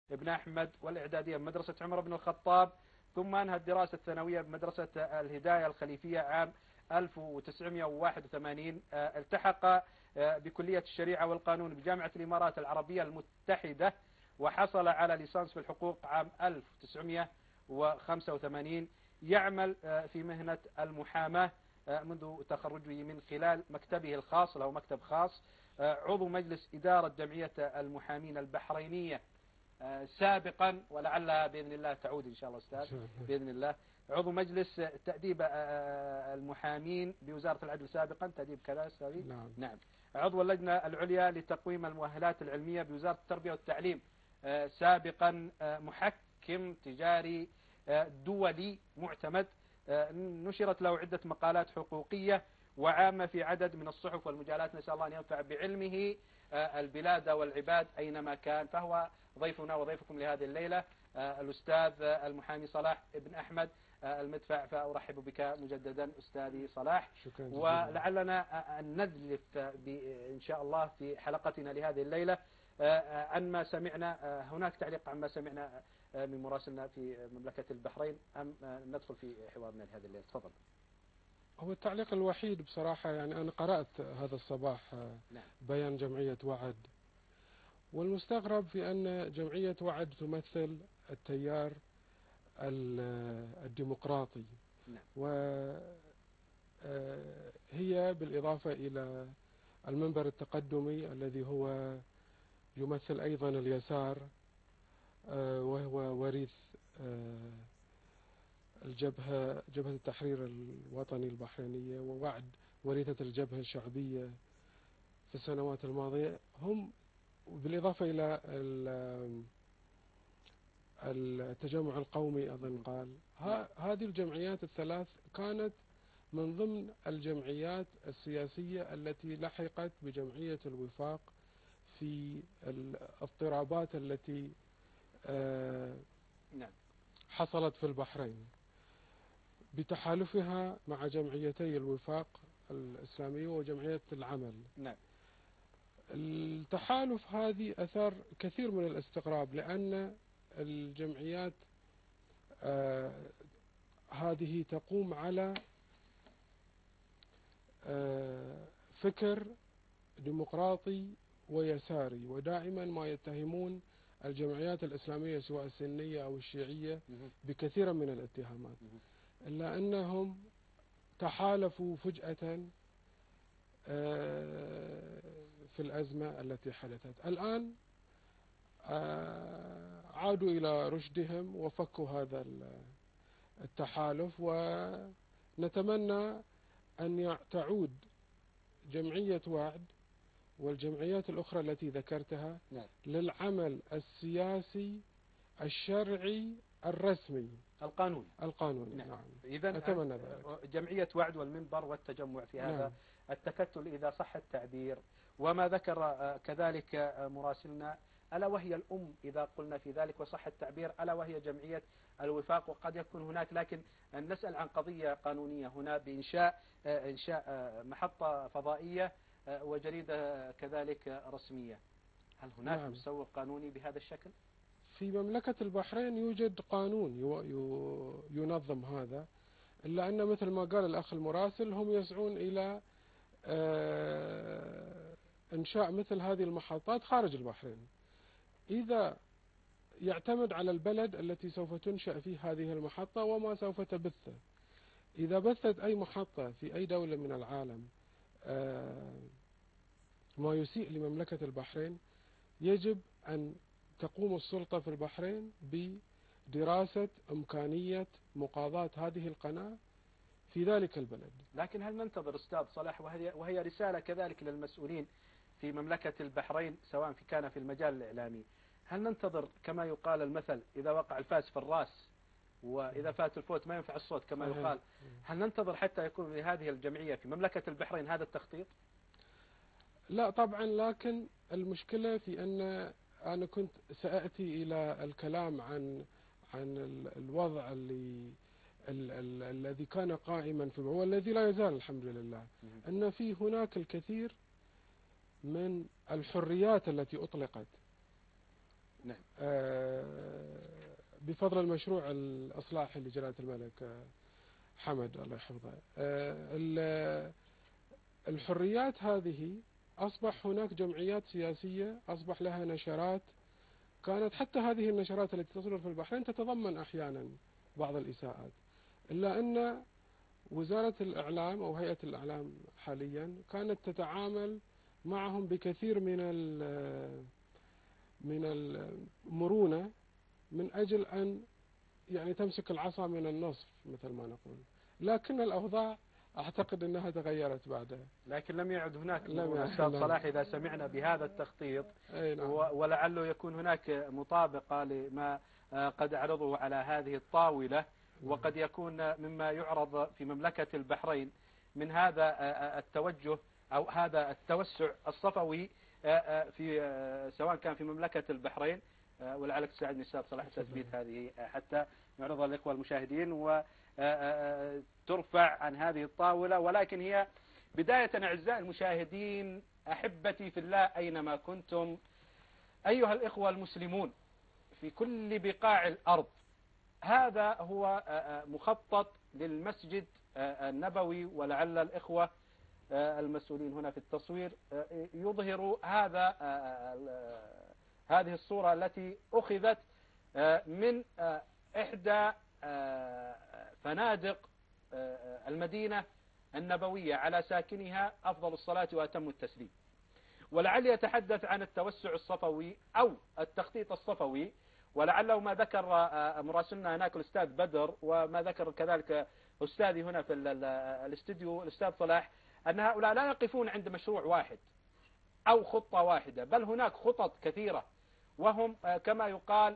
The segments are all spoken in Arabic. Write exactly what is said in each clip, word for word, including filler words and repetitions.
بن أحمد، والإعدادية بمدرسة عمر بن الخطاب، ثم أنهى الدراسة الثانوية بمدرسة الهداية الخليفية عام ألف وتسعمئة وواحد وثمانين. التحق بكلية الشريعة والقانون بجامعة الإمارات العربية المتحدة، وحصل على ليسانس في الحقوق عام ألف وتسعمئة وخمسة وثمانين. يعمل في مهنة المحاماة منذ تخرجه من خلال مكتبه الخاص، له مكتب خاص. عضو مجلس إدارة جمعية المحامين البحرينية سابقا، ولعلها بإذن الله تعود إن شاء الله أستاذ بإذن الله. عضو مجلس تأديب المحامين بوزارة العدل سابقا، تأديب كذا أستاذي؟ نعم. نعم. عضو اللجنة العليا لتقويم المؤهلات العلمية بوزارة التربية والتعليم سابقا. محكم تجاري دولي معتمد، نشرت له عدة مقالات حقوقية وعامة في عدد من الصحف والمجالات. نسأل الله أن ينفع بعلمه البلاد والعباد أينما كان. فهو ضيفنا وضيفكم لهذه الليلة الأستاذ المحامي صلاح بن أحمد المدفع، فأرحب بك مجددا أستاذي صلاح. ولعلنا أن ندلف إن شاء الله في حلقتنا لهذه الليلة عن ما سمعنا. هناك تعليق عن ما سمعنا من مراسلنا في مملكة البحرين، أم ندخل في حوارنا لهذه الليلة؟ تفضل. هو التعليق الوحيد بصراحة، يعني أنا قرأت هذا الصباح بيان جمعية وعد، والمستغرب في أن جمعية وعد تمثل التيار الديمقراطي، وهي بالإضافة إلى المنبر التقدمي الذي هو يمثل أيضا اليسار، وهو وريث الجبهة جبهة التحرير الوطني البحرينية، ووعد وريثة الجبهة الشعبية في السنوات الماضية. هم بالإضافة إلى التجمع القومي أظن قال، هذه الجمعيات الثلاث كانت من ضمن الجمعيات السياسية التي لحقت بجمعية الوفاق في الاضطرابات التي حصلت في البحرين بتحالفها مع جمعيتي الوفاق الإسلامية وجمعية العمل. نعم. التحالف هذه أثار كثير من الاستغراب، لأن الجمعيات آه هذه تقوم على آه فكر ديمقراطي ويساري، ودائما ما يتهمون الجمعيات الإسلامية سواء السنية أو الشيعية بكثير من الاتهامات، إلا أنهم تحالفوا فجأة في الأزمة التي حدثت. الآن عادوا إلى رشدهم وفكوا هذا التحالف، ونتمنى أن تعود جمعية وعد والجمعيات الأخرى التي ذكرتها نعم. للعمل السياسي الشرعي الرسمي القانوني القانوني نعم. نعم. إذن أتمنى ذلك. جمعية وعد والمنبر والتجمع في هذا نعم. التكتل إذا صح التعبير، وما ذكر كذلك مراسلنا ألا وهي الأم إذا قلنا في ذلك وصح التعبير، ألا وهي جمعية الوفاق. وقد يكون هناك، لكن نسأل عن قضية قانونية هنا بإنشاء إنشاء محطة فضائية وجريدة كذلك رسمية. هل هناك نعم. مسوغ قانوني بهذا الشكل؟ في مملكة البحرين يوجد قانون ينظم هذا، إلا أن مثل ما قال الأخ المراسل هم يسعون إلى إنشاء مثل هذه المحطات خارج البحرين. إذا يعتمد على البلد التي سوف تنشأ فيه هذه المحطة وما سوف تبثه. إذا بثت أي محطة في أي دولة من العالم ما يسيء لمملكة البحرين، يجب أن تقوم السلطة في البحرين بدراسة إمكانية مقاضاة هذه القناة في ذلك البلد. لكن هل ننتظر أستاذ صلاح، وهي, وهي رسالة كذلك للمسؤولين في مملكة البحرين سواء في كان في المجال الإعلامي، هل ننتظر كما يقال المثل إذا وقع الفاس في الرأس وإذا فات الفوت ما ينفع الصوت كما يقال، هل ننتظر حتى يكون لهذه الجمعية في مملكة البحرين هذا التخطيط؟ لا طبعا، لكن المشكلة في أن أنا كنت سأأتي إلى الكلام عن عن الوضع اللي ال ال الذي كان قائما في والذي لا يزال الحمد لله، أن في هناك الكثير من الحريات التي أطلقت. نعم. آه بفضل المشروع الإصلاحي اللي جلالة الملك حمد الله يحفظه. الحريات هذه أصبح هناك جمعيات سياسية أصبح لها نشرات، كانت حتى هذه النشرات التي تصدر في البحرين تتضمن أحيانا بعض الإساءات، إلا أن وزارة الإعلام أو هيئة الإعلام حاليا كانت تتعامل معهم بكثير من من المرونة من أجل أن يعني تمسك العصا من النصف مثل ما نقول، لكن الأوضاع أعتقد أنها تغيرت بعدها. لكن لم يعد هناك أستاذ صلاح إذا سمعنا بهذا التخطيط، نعم. ولعله يكون هناك مطابقة لما قد عرضه على هذه الطاولة، وقد يكون مما يعرض في مملكة البحرين من هذا التوجه أو هذا التوسع الصفوي في سواء كان في مملكة البحرين، ولعلك تساعدني أستاذ صلاح تثبيت هذه حتى نعرضها للإخوة المشاهدين وترفع عن هذه الطاولة. ولكن هي بداية أعزائي المشاهدين أحبتي في الله أينما كنتم، أيها الإخوة المسلمون في كل بقاع الأرض، هذا هو مخطط للمسجد النبوي، ولعل الإخوة المسؤولين هنا في التصوير يظهر هذا هذه الصورة التي أخذت من إحدى فنادق المدينة النبوية على ساكنها أفضل الصلاة وأتم التسليم. ولعلي يتحدث عن التوسع الصفوي أو التخطيط الصفوي، ولعله ما ذكر مراسلنا هناك الأستاذ بدر وما ذكر كذلك أستاذي هنا في الاستديو الأستاذ صلاح، أن هؤلاء لا يقفون عند مشروع واحد أو خطة واحدة، بل هناك خطط كثيرة، وهم كما يقال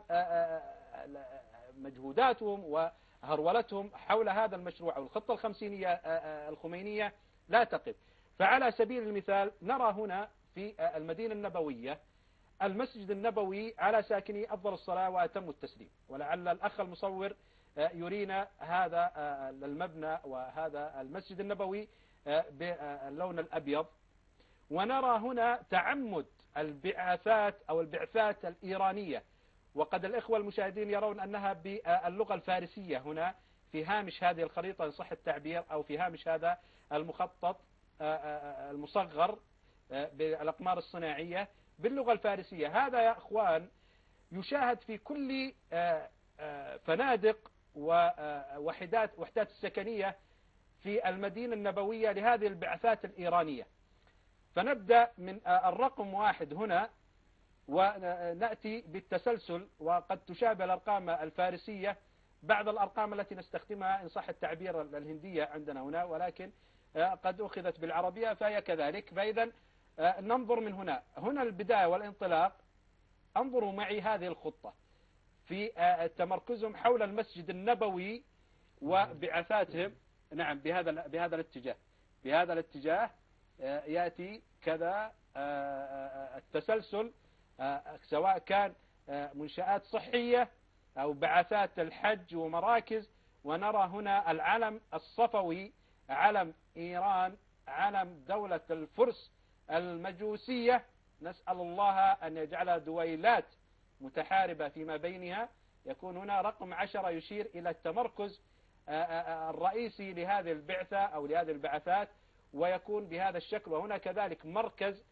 مجهوداتهم وهرولتهم حول هذا المشروع أو الخطة الخمسينية الخمينية لا تقف. فعلى سبيل المثال نرى هنا في المدينة النبوية المسجد النبوي على ساكنه أفضل الصلاة وأتم التسليم، ولعل الأخ المصور يرينا هذا المبنى وهذا المسجد النبوي باللون الأبيض. ونرى هنا تعمد البعثات أو البعثات الإيرانية، وقد الإخوة المشاهدين يرون أنها باللغة الفارسية هنا في هامش هذه الخريطة إن صح التعبير، أو في هامش هذا المخطط المصغر بالأقمار الصناعية باللغة الفارسية. هذا يا أخوان يشاهد في كل فنادق ووحدات وحدات السكنية في المدينة النبوية لهذه البعثات الإيرانية. فنبدأ من الرقم واحد هنا ونأتي بالتسلسل، وقد تشابه الأرقام الفارسية بعض الأرقام التي نستخدمها إن صح التعبير الهندية عندنا هنا، ولكن قد أخذت بالعربية فهي كذلك. فإذا ننظر من هنا هنا البداية والانطلاق. انظروا معي هذه الخطة في تمركزهم حول المسجد النبوي وبعثاتهم. نعم، بهذا بهذا الاتجاه بهذا الاتجاه يأتي كذا التسلسل، سواء كان منشآت صحية أو بعثات الحج ومراكز. ونرى هنا العلم الصفوي، علم إيران، علم دولة الفرس المجوسية، نسأل الله أن يجعلها دويلات متحاربة فيما بينها. يكون هنا رقم عشرة يشير إلى التمركز الرئيسي لهذه البعثة أو لهذه البعثات، ويكون بهذا الشكل. وهنا كذلك مركز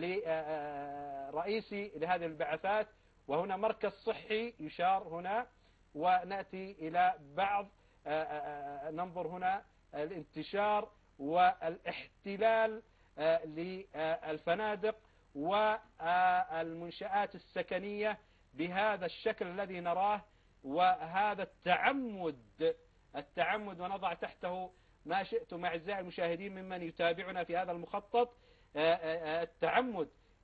رئيسي لهذه البعثات، وهنا مركز صحي يشار هنا. ونأتي إلى بعض ننظر هنا الانتشار والاحتلال للفنادق والمنشآت السكنية بهذا الشكل الذي نراه، وهذا التعمد التعمد ونضع تحته ما شئتم أعزائي المشاهدين ممن يتابعنا في هذا المخطط، التعمد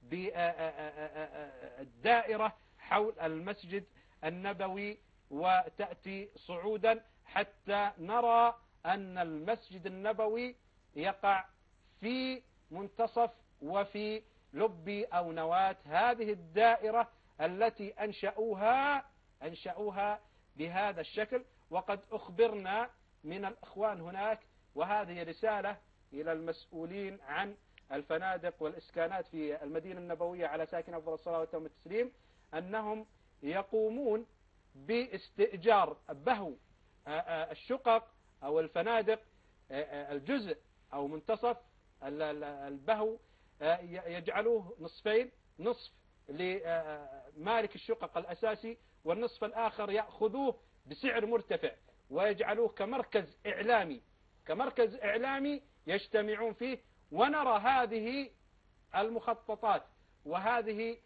بالدائرة حول المسجد النبوي، وتأتي صعودا حتى نرى أن المسجد النبوي يقع في منتصف وفي لب أو نواة هذه الدائرة التي أنشأوها أنشأوها بهذا الشكل. وقد أخبرنا من الإخوان هناك، وهذه رسالة إلى المسؤولين عن الفنادق والإسكانات في المدينة النبوية على ساكن أفضل الصلاة وأتم التسليم، أنهم يقومون باستئجار بهو الشقق أو الفنادق الجزء أو منتصف البهو يجعلوه نصفين، نصف لمالك الشقق الأساسي والنصف الآخر يأخذوه بسعر مرتفع ويجعلوه كمركز إعلامي كمركز إعلامي يجتمعون فيه. ونرى هذه المخططات وهذه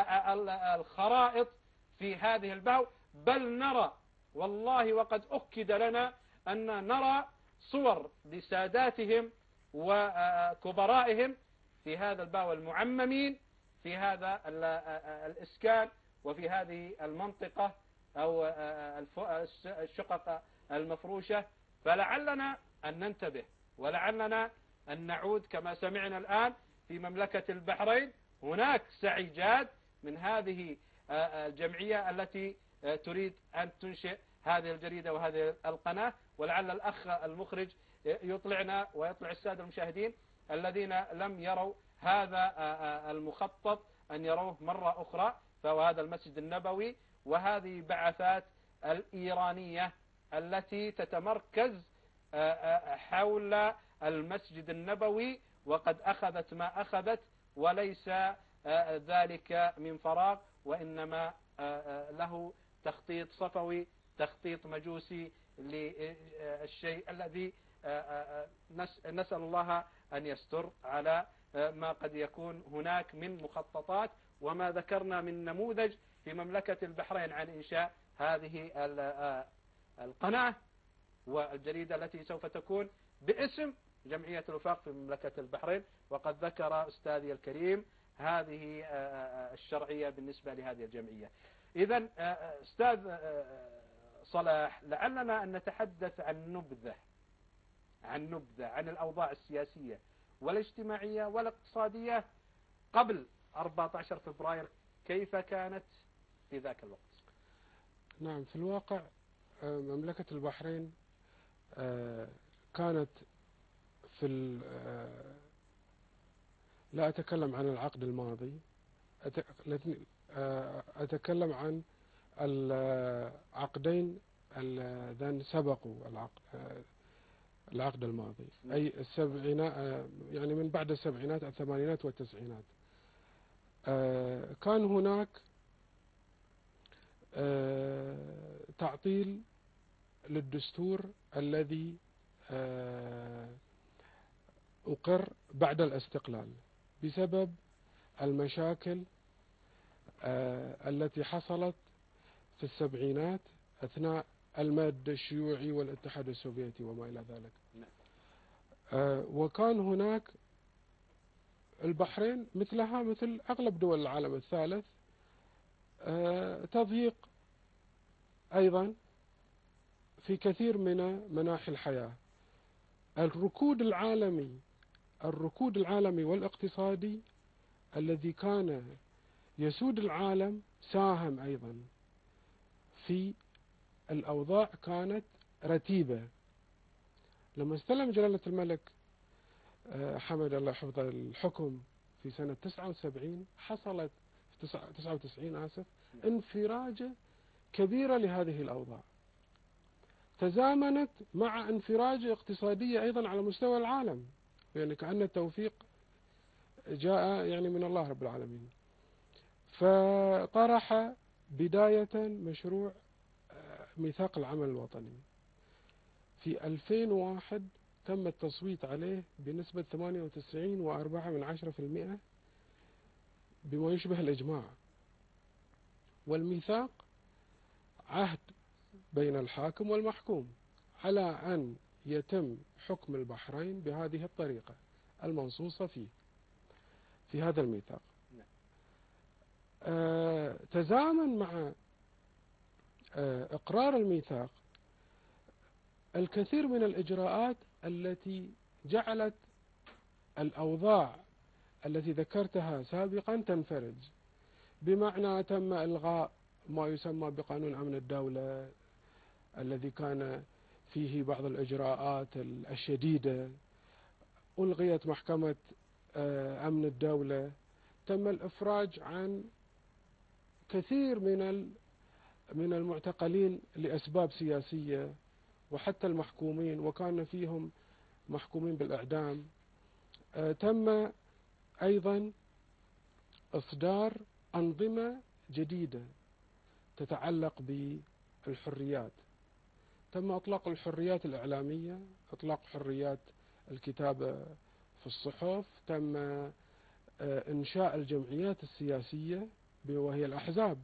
الخرائط في هذه البهو، بل نرى والله وقد أكد لنا أن نرى صور لساداتهم وكبرائهم في هذا البهو المعممين في هذا الإسكان وفي هذه المنطقة أو الشقق المفروشة. فلعلنا أن ننتبه ولعلنا أن نعود كما سمعنا الآن في مملكة البحرين هناك سعي جاد من هذه الجمعية التي تريد أن تنشئ هذه الجريدة وهذه القناة. ولعل الأخ المخرج يطلعنا ويطلع السادة المشاهدين الذين لم يروا هذا المخطط أن يروه مرة أخرى، فهو هذا المسجد النبوي وهذه بعثات الإيرانية التي تتمركز حول المسجد النبوي، وقد أخذت ما أخذت وليس ذلك من فراغ، وإنما له تخطيط صفوي تخطيط مجوسي للشيء الذي نسأل الله أن يستر على ما قد يكون هناك من مخططات وما ذكرنا من نموذج في مملكة البحرين عن إنشاء هذه القناة والجريدة التي سوف تكون باسم جمعية الوفاق في مملكة البحرين. وقد ذكر أستاذي الكريم هذه الشرعية بالنسبة لهذه الجمعية. إذن أستاذ صلاح، لعلنا أن نتحدث عن نبذة عن نبذة عن الأوضاع السياسية والاجتماعية والاقتصادية قبل أربعة عشر فبراير، كيف كانت في ذاك الوقت؟ نعم، في الواقع مملكة البحرين كانت في لا أتكلم عن العقد الماضي، أتكلم عن العقدين اللذان سبقوا العقد العقد الماضي، أي السبعينات، يعني من بعد السبعينات الثمانينات والتسعينات. كان هناك تعطيل للدستور الذي أقر بعد الاستقلال بسبب المشاكل التي حصلت في السبعينات أثناء المد الشيوعي والاتحاد السوفيتي وما إلى ذلك. وكان هناك البحرين مثلها مثل أغلب دول العالم الثالث تضييق أيضا في كثير من مناحي الحياة. الركود العالمي الركود العالمي والاقتصادي الذي كان يسود العالم ساهم أيضا في الأوضاع كانت رتيبة. لما استلم جلالة الملك حمد الله حفظه الحكم في سنة تسعة وسبعين حصلت في تسعة وتسعين آسف انفراجة كبيرة لهذه الأوضاع، تزامنت مع انفراجة اقتصادية أيضا على مستوى العالم، يعني كأن التوفيق جاء يعني من الله رب العالمين. فطرح بداية مشروع ميثاق العمل الوطني. في ألفين وواحد تم التصويت عليه بنسبة ثمانية وتسعين فاصلة أربعة من عشرة بالمئة بما يشبه الإجماع. والميثاق عهد بين الحاكم والمحكوم على أن يتم حكم البحرين بهذه الطريقة المنصوصة فيه في هذا الميثاق. آه تزامن مع آه إقرار الميثاق الكثير من الإجراءات التي جعلت الأوضاع التي ذكرتها سابقا تنفرج، بمعنى تم إلغاء ما يسمى بقانون أمن الدولة الذي كان فيه بعض الإجراءات الشديدة، ألغيت محكمة أمن الدولة، تم الإفراج عن كثير من من المعتقلين لأسباب سياسية، وحتى المحكومين، وكان فيهم محكومين بالإعدام. تم أيضا إصدار أنظمة جديدة تتعلق بالحريات. تم إطلاق الحريات الإعلامية، إطلاق حريات الكتابة في الصحف، تم إنشاء الجمعيات السياسية وهي الأحزاب.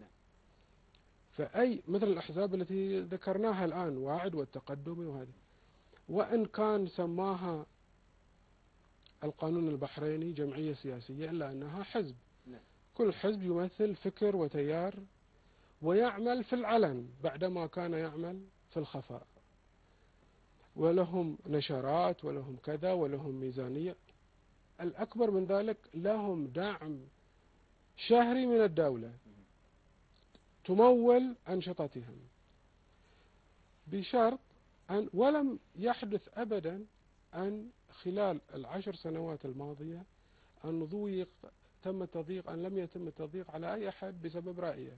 فأي مثل الأحزاب التي ذكرناها الآن، واعد والتقدم وهذه، وإن كان سماها القانون البحريني جمعية سياسية إلا أنها حزب. كل حزب يمثل فكر وتيار ويعمل في العلن بعدما كان يعمل في الخفاء، ولهم نشرات ولهم كذا ولهم ميزانية. الأكبر من ذلك لهم دعم شهري من الدولة تمول أنشطتهم، بشرط أن ولم يحدث أبدا أن خلال العشر سنوات الماضية أن ضيق تم التضييق، أن لم يتم التضييق على أي أحد بسبب رأيه.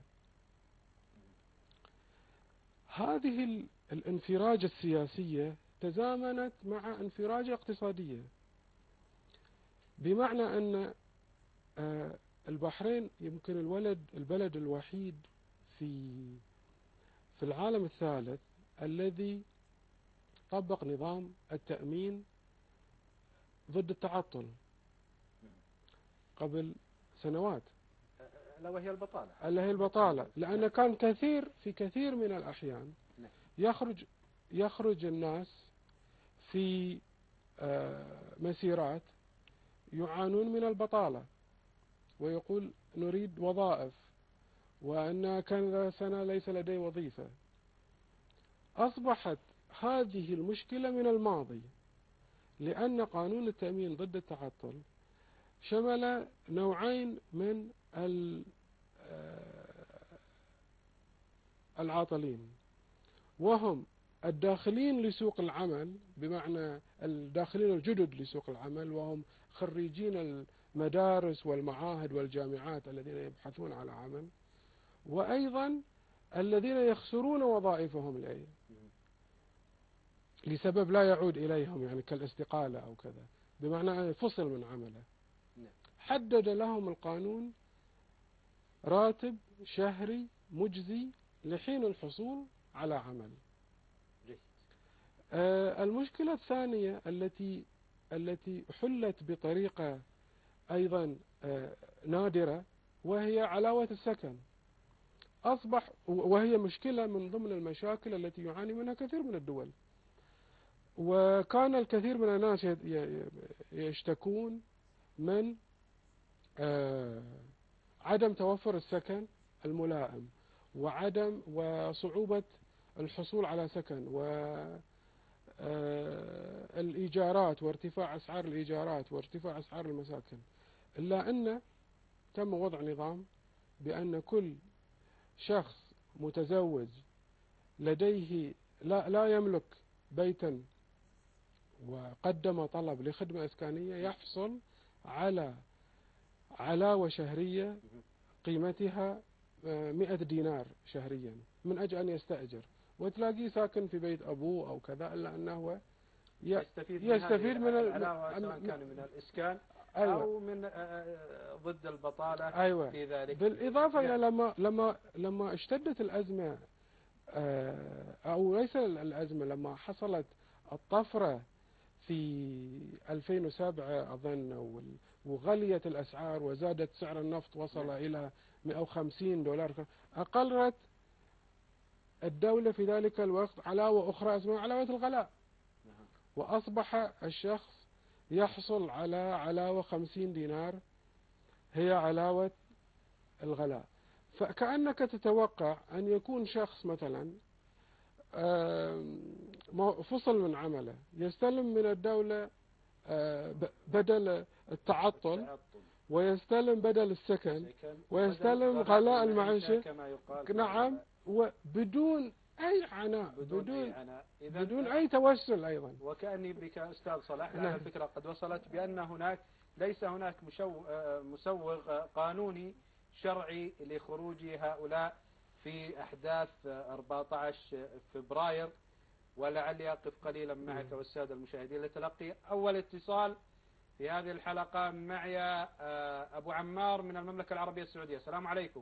هذه الانفراجة السياسية تزامنت مع انفراجة اقتصادية، بمعنى أن البحرين يمكن الولد البلد الوحيد في في العالم الثالث الذي طبق نظام التأمين ضد التعطل قبل سنوات، ألا وهي البطالة. ألا هي البطالة، لأن كان كثير في كثير من الأحيان يخرج يخرج الناس في مسيرات يعانون من البطالة ويقول نريد وظائف، وأن كان سنة ليس لدي وظيفة. أصبحت هذه المشكلة من الماضي، لأن قانون التأمين ضد التعطل شمل نوعين من العاطلين، وهم الداخلين لسوق العمل، بمعنى الداخلين الجدد لسوق العمل، وهم خريجين المدارس والمعاهد والجامعات الذين يبحثون على عمل، وأيضا الذين يخسرون وظائفهم لأي لسبب لا يعود إليهم، يعني كالاستقالة أو كذا، بمعنى فصل من عمله. حدد لهم القانون راتب شهري مجزي لحين الحصول على عمل. آه المشكلة الثانية التي التي حلت بطريقة أيضا آه نادرة، وهي علاوة السكن. أصبح وهي مشكلة من ضمن المشاكل التي يعاني منها كثير من الدول، وكان الكثير من الناس يشتكون من آه عدم توفر السكن الملائم، وعدم وصعوبة الحصول على سكن، والإيجارات وارتفاع أسعار الإيجارات وارتفاع أسعار المساكن. إلا أن تم وضع نظام بأن كل شخص متزوج لديه لا, لا يملك بيتا وقدم طلب لخدمة إسكانية يحصل على علاوة شهرية قيمتها مئة دينار شهريا من أجل أن يستأجر، وتلاقيه ساكن في بيت أبوه أو كذا، إلا أنه يستفيد, يستفيد من العلاوة سواء كان من الإسكان أيوة. أو من ضد البطالة أيوة. في ذلك. بالإضافة إلى لما لما لما اشتدت الأزمة، أو ليس الأزمة، لما حصلت الطفرة في ألفين وسبعة أظن، وغليت الأسعار وزادت سعر النفط وصل إلى مئة وخمسين دولار، أقرت الدولة في ذلك الوقت علاوة أخرى اسمها علاوة الغلاء، وأصبح الشخص يحصل على علاوة خمسين دينار هي علاوة الغلاء. فكأنك تتوقع أن يكون شخص مثلا فصل من عمله يستلم من الدولة بدل التعطل، ويستلم بدل السكن، ويستلم غلاء المعيشة، نعم، وبدون أي عناء، بدون, بدون, أي, بدون أي توسل أيضا. وكأني بك أستاذ صلاح، لأن الفكرة قد وصلت بأن هناك ليس هناك مسوغ قانوني شرعي لخروج هؤلاء في أحداث أربعة عشر فبراير، ولعلي أقف قليلا معك والسادة المشاهدين لتلقي أول اتصال في هذه الحلقة. معي أبو عمار من المملكة العربية السعودية. السلام عليكم.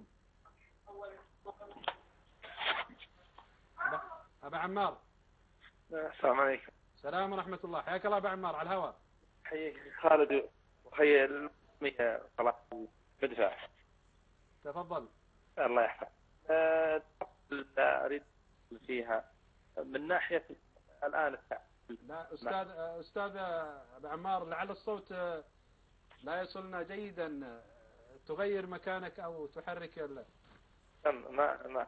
أبا عمار. السلام عليكم. السلام ورحمة الله. حياك الله أبا عمار على الهواء. حياك خالد وحيا المية صلاح مدفع. تفضل. الله يحفظ. أه أريد فيها من ناحية الآن. لا أستاذ أستاذ أبا عمار، لعل الصوت لا يصلنا جيدا، تغير مكانك أو تحرك ال... ما ما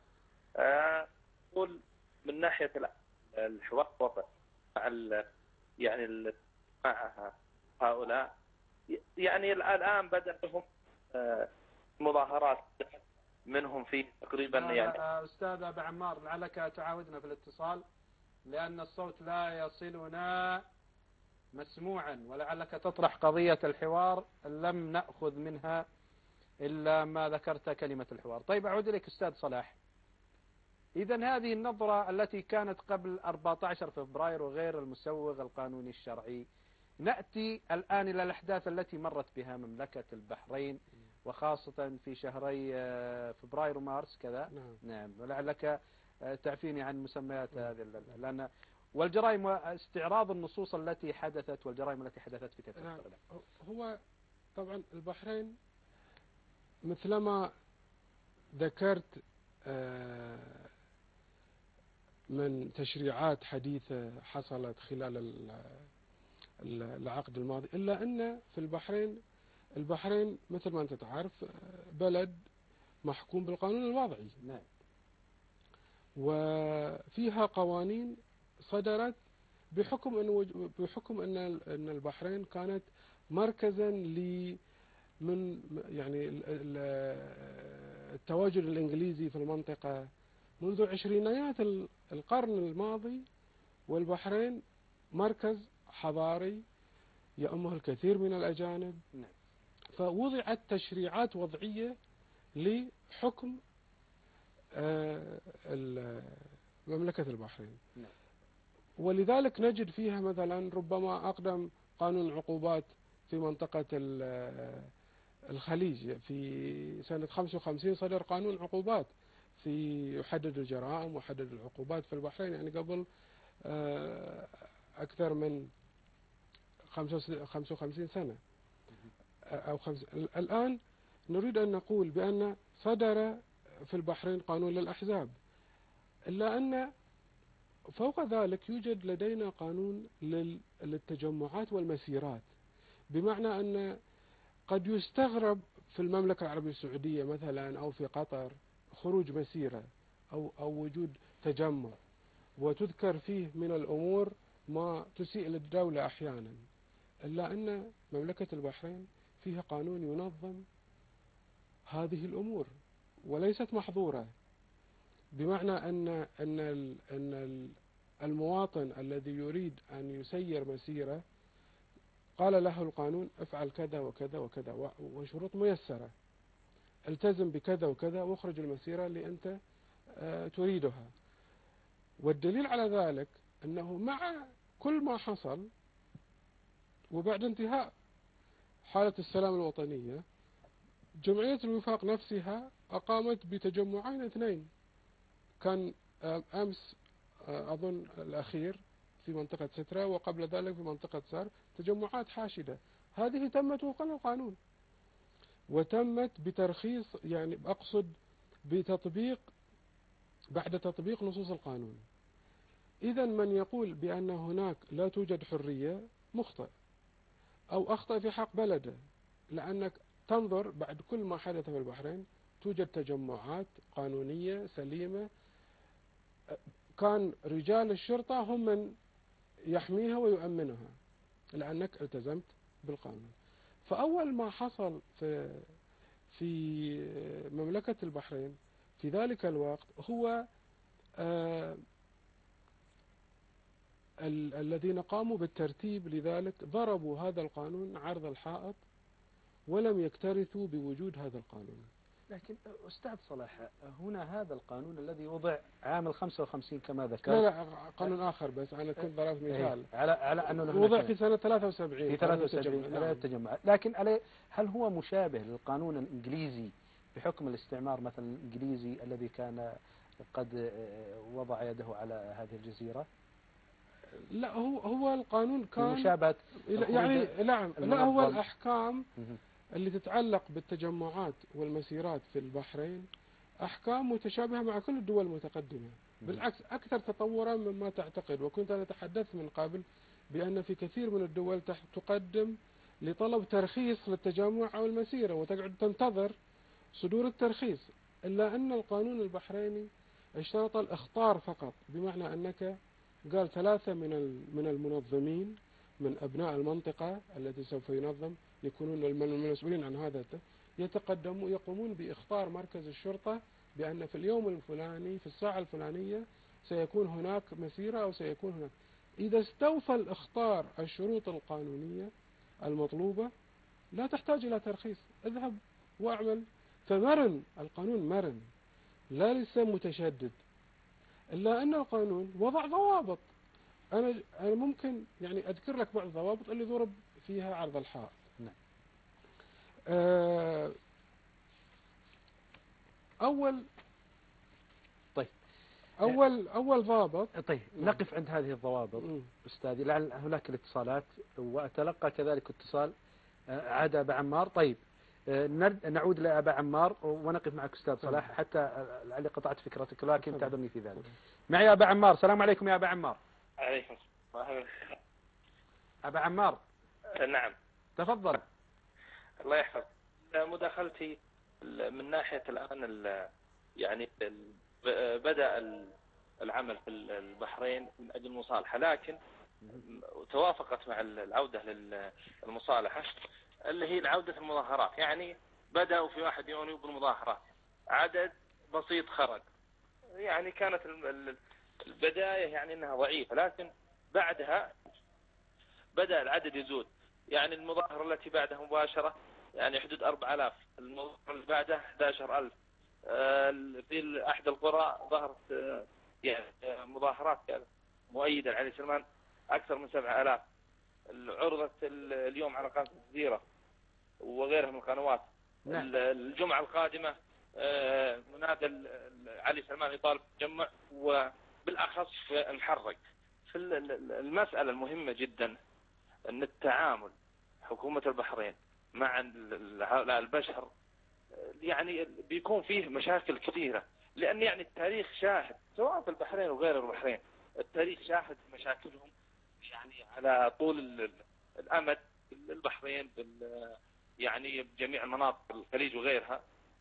أقول من ناحية الحوار وضع مع يعني مع هؤلاء، يعني الآن بدأ لهم مظاهرات منهم فيه تقريبا. يعني أستاذ أبا عمار لعلك تعاودنا في الاتصال لأن الصوت لا يصلنا مسموعا، ولعلك تطرح قضية الحوار لم نأخذ منها إلا ما ذكرت كلمة الحوار. طيب أعود إليك أستاذ صلاح. إذن هذه النظرة التي كانت قبل أربعة عشر فبراير وغير المسوغ القانوني الشرعي، نأتي الآن إلى الأحداث التي مرت بها مملكة البحرين وخاصة في شهري فبراير ومارس كذا. نعم. نعم. ولعلك تعفيني عن مسميات هذه لأن والجرائم واستعراض النصوص التي حدثت والجرائم التي حدثت في تلك نعم. الفترة. هو طبعا البحرين مثلما ذكرت من تشريعات حديثة حصلت خلال العقد الماضي، إلا أن في البحرين البحرين مثل ما أنت تعرف بلد محكوم بالقانون الوضعي. نعم. وفيها قوانين صدرت بحكم أن بحكم أن أن البحرين كانت مركزا ل من يعني التواجد الإنجليزي في المنطقة منذ عشرينيات القرن الماضي، والبحرين مركز حضاري يأمه الكثير من الأجانب. نعم. فوضعت تشريعات وضعية لحكم مملكة البحرين. نعم. ولذلك نجد فيها مثلا ربما أقدم قانون عقوبات في منطقة الخليج في سنة خمسة وخمسين صدر قانون عقوبات في يحدد الجرائم ويحدد العقوبات في البحرين، يعني قبل أكثر من خمسة وخمسين سنة أو خمس. الآن نريد أن نقول بأن صدر في البحرين قانون للأحزاب، إلا أن فوق ذلك يوجد لدينا قانون للتجمعات والمسيرات، بمعنى أن قد يستغرب في المملكة العربية السعودية مثلا أو في قطر خروج مسيرة أو أو وجود تجمع وتذكر فيه من الأمور ما تسيء للدولة أحيانا، إلا أن مملكة البحرين فيها قانون ينظم هذه الأمور وليست محظورة، بمعنى أن أن أن المواطن الذي يريد أن يسير مسيرة قال له القانون افعل كذا وكذا وكذا وشروط ميسرة، التزم بكذا وكذا واخرج المسيرة اللي أنت تريدها. والدليل على ذلك أنه مع كل ما حصل وبعد انتهاء حالة السلام الوطنية، جمعية الوفاق نفسها أقامت بتجمعين اثنين، كان أمس أظن الأخير في منطقة سترة وقبل ذلك في منطقة سار، تجمعات حاشدة. هذه تمت وفقا للقانون وتمت بترخيص، يعني أقصد بتطبيق بعد تطبيق نصوص القانون. إذا من يقول بأن هناك لا توجد حرية مخطئ أو أخطأ في حق بلده، لأنك تنظر بعد كل ما حدث في البحرين توجد تجمعات قانونية سليمة، كان رجال الشرطة هم من يحميها ويؤمنها لأنك التزمت بالقانون. فأول ما حصل في في مملكة البحرين في ذلك الوقت هو آه ال الذين قاموا بالترتيب لذلك ضربوا هذا القانون عرض الحائط ولم يكترثوا بوجود هذا القانون. لكن أستاذ صلاح، هنا هذا القانون الذي وضع عام الخمسة وخمسين كما ذكر. لا لا قانون آخر، بس أنا كنت ضربت مثال على على أنه وضع في سنة ثلاثة وسبعين في ثلاثة وسبعين على التجمع. لكن عليه هل هو مشابه للقانون الإنجليزي بحكم الاستعمار مثلا الإنجليزي الذي كان قد وضع يده على هذه الجزيرة؟ لا، هو هو القانون كان مشابهة يعني نعم. لا، هو الأحكام اللي تتعلق بالتجمعات والمسيرات في البحرين أحكام متشابهة مع كل الدول المتقدمة، بالعكس أكثر تطورا مما تعتقد. وكنت أنا تحدثت من قبل بأن في كثير من الدول تقدم لطلب ترخيص للتجمع أو المسيرة وتقعد تنتظر صدور الترخيص، إلا أن القانون البحريني اشترط الإخطار فقط، بمعنى أنك قال ثلاثة من من المنظمين من أبناء المنطقة التي سوف ينظم يكونون المسؤولين عن هذا يتقدموا يقومون بإخطار مركز الشرطة بأن في اليوم الفلاني في الساعة الفلانية سيكون هناك مسيرة أو سيكون هناك. إذا استوفى الإخطار الشروط القانونية المطلوبة لا تحتاج إلى ترخيص، اذهب واعمل. فمرن، القانون مرن لا لسه متشدد، إلا أن القانون وضع ضوابط. أنا أنا ممكن يعني أذكر لك بعض الضوابط اللي ضرب فيها عرض الحائط. نعم. أول طيب أول أول ضابط. طيب نقف عند هذه الضوابط أستاذي، لعل هناك الاتصالات وأتلقى كذلك اتصال عاد أبا عمار. طيب نعود لأبا عمار ونقف معك أستاذ صلاح حتى لعلي قطعت فكرتك، لكن تعذرني في ذلك. معي أبا عمار. السلام عليكم يا أبا عمار. عليكم السلام. أبا عمار. نعم تفضل. الله يحفظ. مداخلتي من ناحية الآن يعني بدأ العمل في البحرين من أجل المصالحة، لكن توافقت مع العودة للمصالحة اللي هي العودة المظاهرات. يعني بدأوا في واحد يونيو بالمظاهرات، عدد بسيط خرج، يعني كانت البداية يعني أنها ضعيفة، لكن بعدها بدأ العدد يزود. يعني المظاهرة التي بعدها مباشرة يعني حدود أربعة آلاف، المظاهرة اللي بعدها أحد عشر ألف. في أحد القرى ظهرت يعني مظاهرات مؤيدة لعلي سلمان أكثر من سبعة آلاف. عرضت اليوم على قناة الجزيرة وغيرها من القنوات. نعم. الجمعة القادمة منادى علي سلمان يطالب بالتجمع وبالأخص في المحرق. في المسألة المهمة جدا أن التعامل حكومة البحرين مع البشر يعني بيكون فيه مشاكل كثيرة، لأن يعني التاريخ شاهد سواء في البحرين وغير البحرين، التاريخ شاهد مشاكلهم يعني على طول الأمد البحرين يعني بجميع المناطق الخليج وغيرها.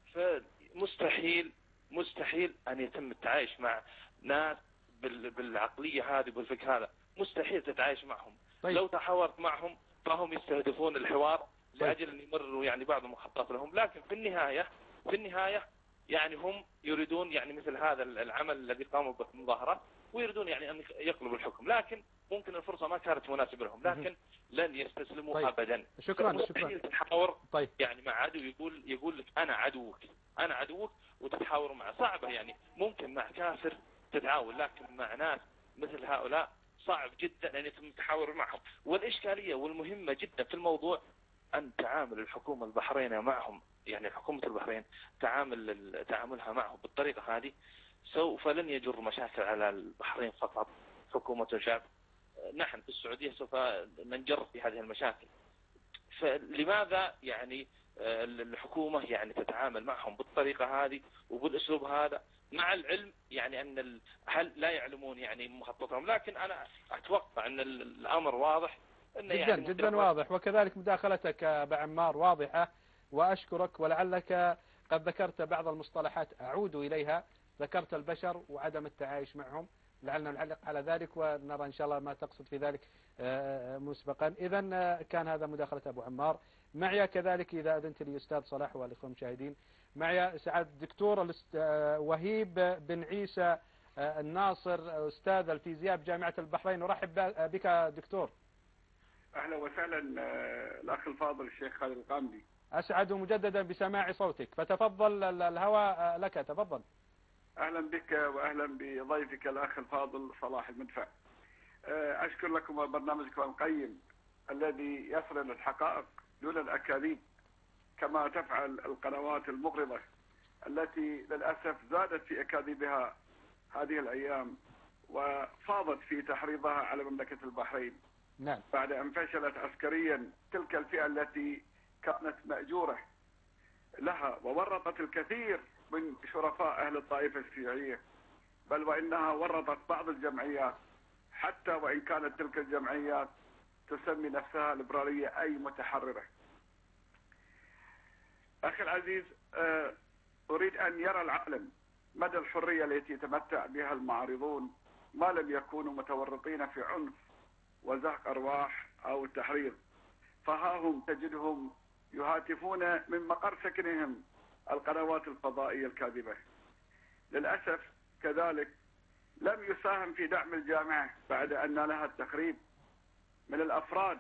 فمستحيل مستحيل أن يتم التعايش مع ناس بالعقلية هذه والفكر هذا، مستحيل تتعايش معهم. طيب. لو تحاورت معهم فهم يستهدفون الحوار لأجل أن يمرروا يعني بعض المخططات لهم، لكن في النهاية في النهاية يعني هم يريدون يعني مثل هذا العمل الذي قاموا بالمظاهرات، ويريدون يعني أن يقلبوا الحكم، لكن ممكن الفرصة ما كانت مناسبة لهم، لكن لن يستسلموا. طيب. أبدا. شكرا. مستحيل تحاور. طيب. يعني مع عدو يقول يقول لك أنا عدوك أنا عدوك وتتحاوروا معه، صعبة. يعني ممكن مع كافر تتعاون، لكن مع ناس مثل هؤلاء صعب جدا أن يتم التحاور معهم. والإشكالية والمهمة جدا في الموضوع أن تعامل الحكومة البحرينية معهم، يعني حكومة البحرين تعامل تعاملها معهم بالطريقة هذه سوف لن يجر مشاكل على البحرين فقط، حكومة الشعب. نحن في السعودية سوف ننجر في هذه المشاكل. فلماذا يعني الحكومة يعني تتعامل معهم بالطريقة هذه وبالأسلوب هذا، مع العلم يعني أن هل لا يعلمون يعني مخططهم؟ لكن أنا أتوقع أن الأمر واضح جدا يعني جدا واضح، وكذلك مداخلتك أبا عمار واضحة، وأشكرك. ولعلك قد ذكرت بعض المصطلحات أعود إليها، ذكرت البشر وعدم التعايش معهم، لعلنا نعلق على ذلك ونرى إن شاء الله ما تقصد في ذلك مسبقا. إذا كان هذا مداخلة أبو عمار. معي كذلك إذا أذنت لي أستاذ صلاح والإخوة المشاهدين، معي سعادة الدكتور وهيب بن عيسى الناصر أستاذ الفيزياء بجامعة البحرين. أرحب بك دكتور. أهلا وسهلا الأخ الفاضل الشيخ خالد القامدي. أسعد مجددا بسماع صوتك، فتفضل الهواء لك، تفضل. أهلا بك وأهلا بضيفك الأخ الفاضل صلاح المدفع. أشكر لكم برنامجكم القيم الذي يسرد الحقائق دون الأكاذيب، كما تفعل القنوات المغرضة التي للأسف زادت في أكاذيبها هذه الأيام وفاضت في تحريضها على مملكة البحرين. نعم. بعد أن فشلت عسكريا تلك الفئة التي كانت مأجورة لها وورطت الكثير من شرفاء أهل الطائفة الشيعية، بل وإنها ورطت بعض الجمعيات، حتى وإن كانت تلك الجمعيات تسمي نفسها ليبرالية أي متحررة. أخي العزيز، أريد أن يرى العالم مدى الحرية التي يتمتع بها المعارضون ما لم يكونوا متورطين في عنف وزهق أرواح أو التحريض، فها هم تجدهم يهاتفون من مقر سكنهم القنوات الفضائية الكاذبة. للأسف كذلك لم يساهم في دعم الجامعة بعد أن لها التخريب من الأفراد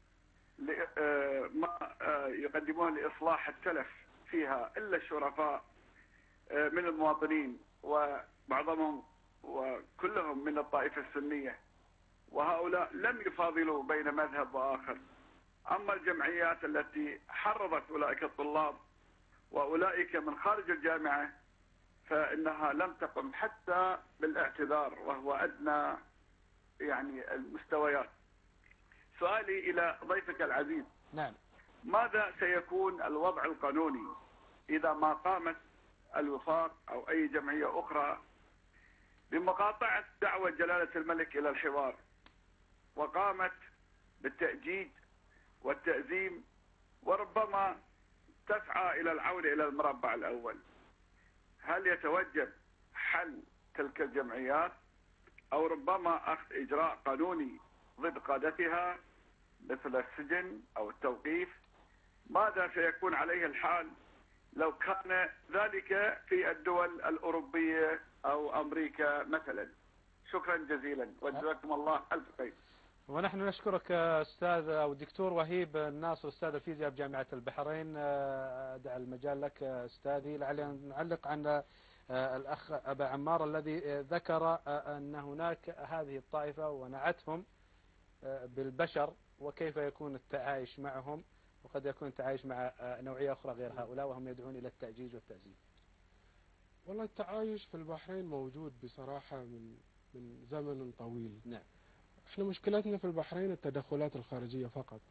ما يقدمون لإصلاح التلف فيها إلا الشرفاء من المواطنين، وبعضهم وكلهم من الطائفة السنية، وهؤلاء لم يفاضلوا بين مذهب وآخر. أما الجمعيات التي حرضت أولئك الطلاب وأولئك من خارج الجامعة فإنها لم تقم حتى بالاعتذار، وهو أدنى يعني المستويات. سؤالي إلى ضيفك العزيز، نعم، ماذا سيكون الوضع القانوني إذا ما قامت الوفاق أو أي جمعية أخرى بمقاطعة دعوة جلالة الملك إلى الحوار وقامت بالتأجيج والتأزيم وربما تسعى إلى العودة إلى المربع الأول؟ هل يتوجب حل تلك الجمعيات أو ربما أخذ إجراء قانوني ضد قادتها مثل السجن أو التوقيف؟ ماذا سيكون عليه الحال لو كان ذلك في الدول الأوروبية أو أمريكا مثلا؟ شكرا جزيلا وجزاكم الله ألف خير. ونحن نشكرك أستاذ أو الدكتور وهيب الناصر، أستاذ الفيزياء بجامعة البحرين. أدع المجال لك أستاذي، لعلنا نعلق عن الأخ أبا عمار الذي ذكر أن هناك هذه الطائفة ونعتهم بالبشر وكيف يكون التعايش معهم، وقد يكون التعايش مع نوعية أخرى غير هؤلاء وهم يدعون إلى التأجيج والتأزيم. والله التعايش في البحرين موجود بصراحة من من زمن طويل. نعم. احنا مشكلتنا في البحرين التدخلات الخارجية فقط،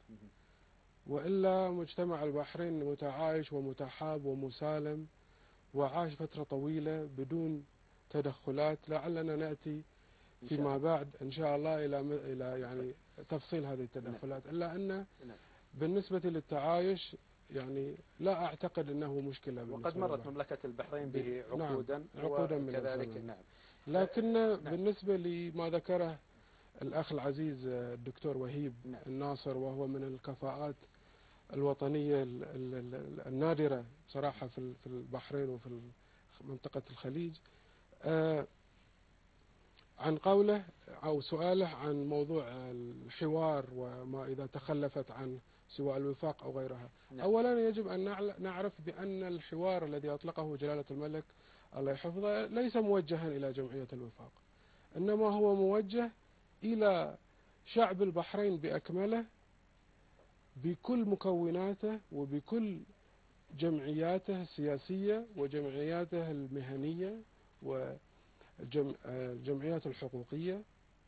وإلا مجتمع البحرين متعايش ومتحاب ومسالم وعاش فترة طويلة بدون تدخلات. لعلنا نأتي فيما بعد إن شاء الله إلى إلى يعني تفصيل هذه التدخلات، إلا أن بالنسبة للتعايش يعني لا أعتقد أنه مشكلة. وقد مرت مملكة البحرين به عقودا، نعم عقودا من كذلك. الزمن. نعم. لكن نعم. بالنسبة لما ذكره الأخ العزيز الدكتور وهيب نعم. الناصر، وهو من الكفاءات الوطنية النادرة بصراحة في البحرين وفي منطقة الخليج، عن قوله أو سؤاله عن موضوع الحوار وما إذا تخلفت عن سواء الوفاق أو غيرها. نعم. أولا يجب أن نعرف بأن الحوار الذي أطلقه جلالة الملك الله يحفظه ليس موجها إلى جمعية الوفاق، إنما هو موجه إلى شعب البحرين بأكمله بكل مكوناته وبكل جمعياته السياسية وجمعياته المهنية والجمعيات الحقوقية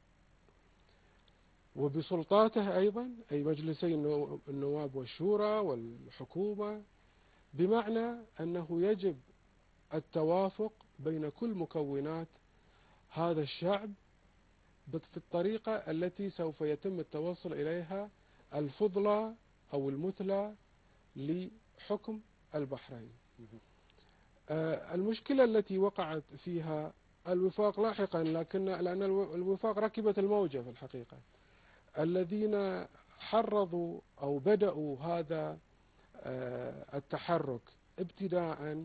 وبسلطاته أيضا، أي مجلسي النواب والشورى والحكومة، بمعنى أنه يجب التوافق بين كل مكونات هذا الشعب في الطريقة التي سوف يتم التوصل إليها الفضلى أو المثلى لحكم البحرين. آه المشكلة التي وقعت فيها الوفاق لاحقا، لكن لأن الوفاق ركبت الموجة في الحقيقة، الذين حرضوا أو بدأوا هذا آه التحرك ابتداء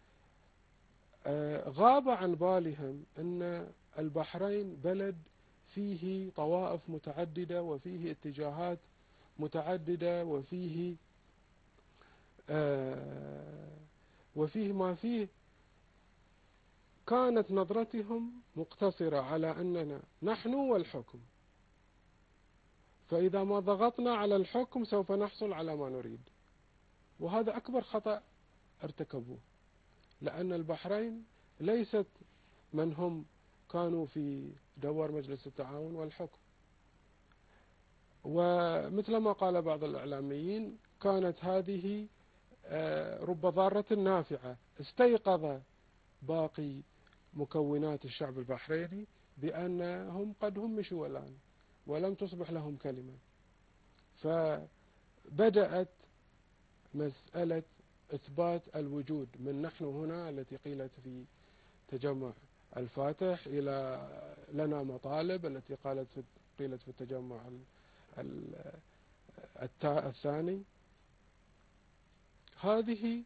آه غاب عن بالهم أن البحرين بلد فيه طوائف متعددة وفيه اتجاهات متعددة وفيه وفيه ما فيه كانت نظرتهم مقتصرة على أننا نحن والحكم، فإذا ما ضغطنا على الحكم سوف نحصل على ما نريد. وهذا أكبر خطأ ارتكبوه، لأن البحرين ليست من هم كانوا في دوار مجلس التعاون والحكم. ومثل ما قال بعض الإعلاميين كانت هذه رب ضارة نافعة، استيقظ باقي مكونات الشعب البحريني بأنهم قد همشوا الآن ولم تصبح لهم كلمة، فبدأت مسألة إثبات الوجود من نحن هنا التي قيلت في تجمع الفاتح إلى لنا مطالب التي قالت في قيلت في التجمع الثاني. هذه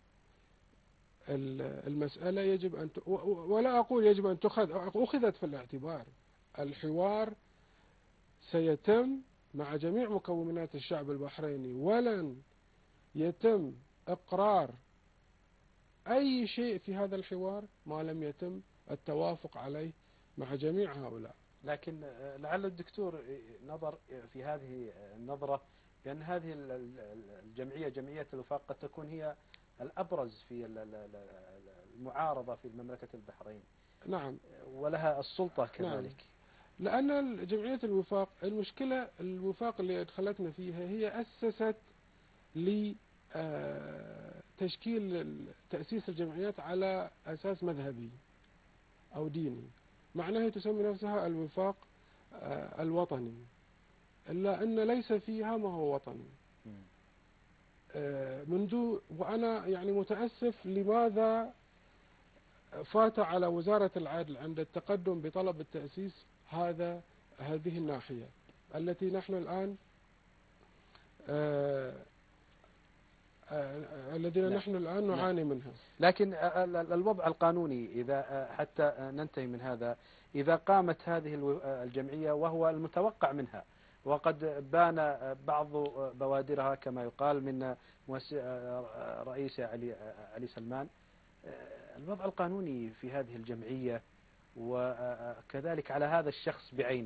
المسألة يجب أن ت... ولا أقول يجب أن تأخذ، أخذت في الاعتبار. الحوار سيتم مع جميع مكونات الشعب البحريني، ولن يتم إقرار أي شيء في هذا الحوار ما لم يتم التوافق عليه مع جميع هؤلاء. لكن لعل الدكتور نظر في هذه النظرة بأن هذه الجمعية جمعية الوفاق قد تكون هي الأبرز في المعارضة في مملكة البحرين. نعم. ولها السلطة كذلك. نعم. لأن جمعية الوفاق، المشكلة الوفاق اللي أدخلتنا فيها هي أسست لتشكيل تأسيس الجمعيات على أساس مذهبي أو ديني، معناها تسمي نفسها الوفاق الوطني، إلا أن ليس فيها ما هو وطني. منذ وأنا يعني متأسف لماذا فات على وزارة العدل عند التقدم بطلب التأسيس هذا هذه الناحية التي نحن الآن الذين نحن الآن نعاني منها. لكن الوضع القانوني إذا حتى ننتهي من هذا، إذا قامت هذه الجمعية وهو المتوقع منها، وقد بان بعض بوادرها كما يقال من رئيسها علي علي سلمان، الوضع القانوني في هذه الجمعية وكذلك على هذا الشخص بعينه.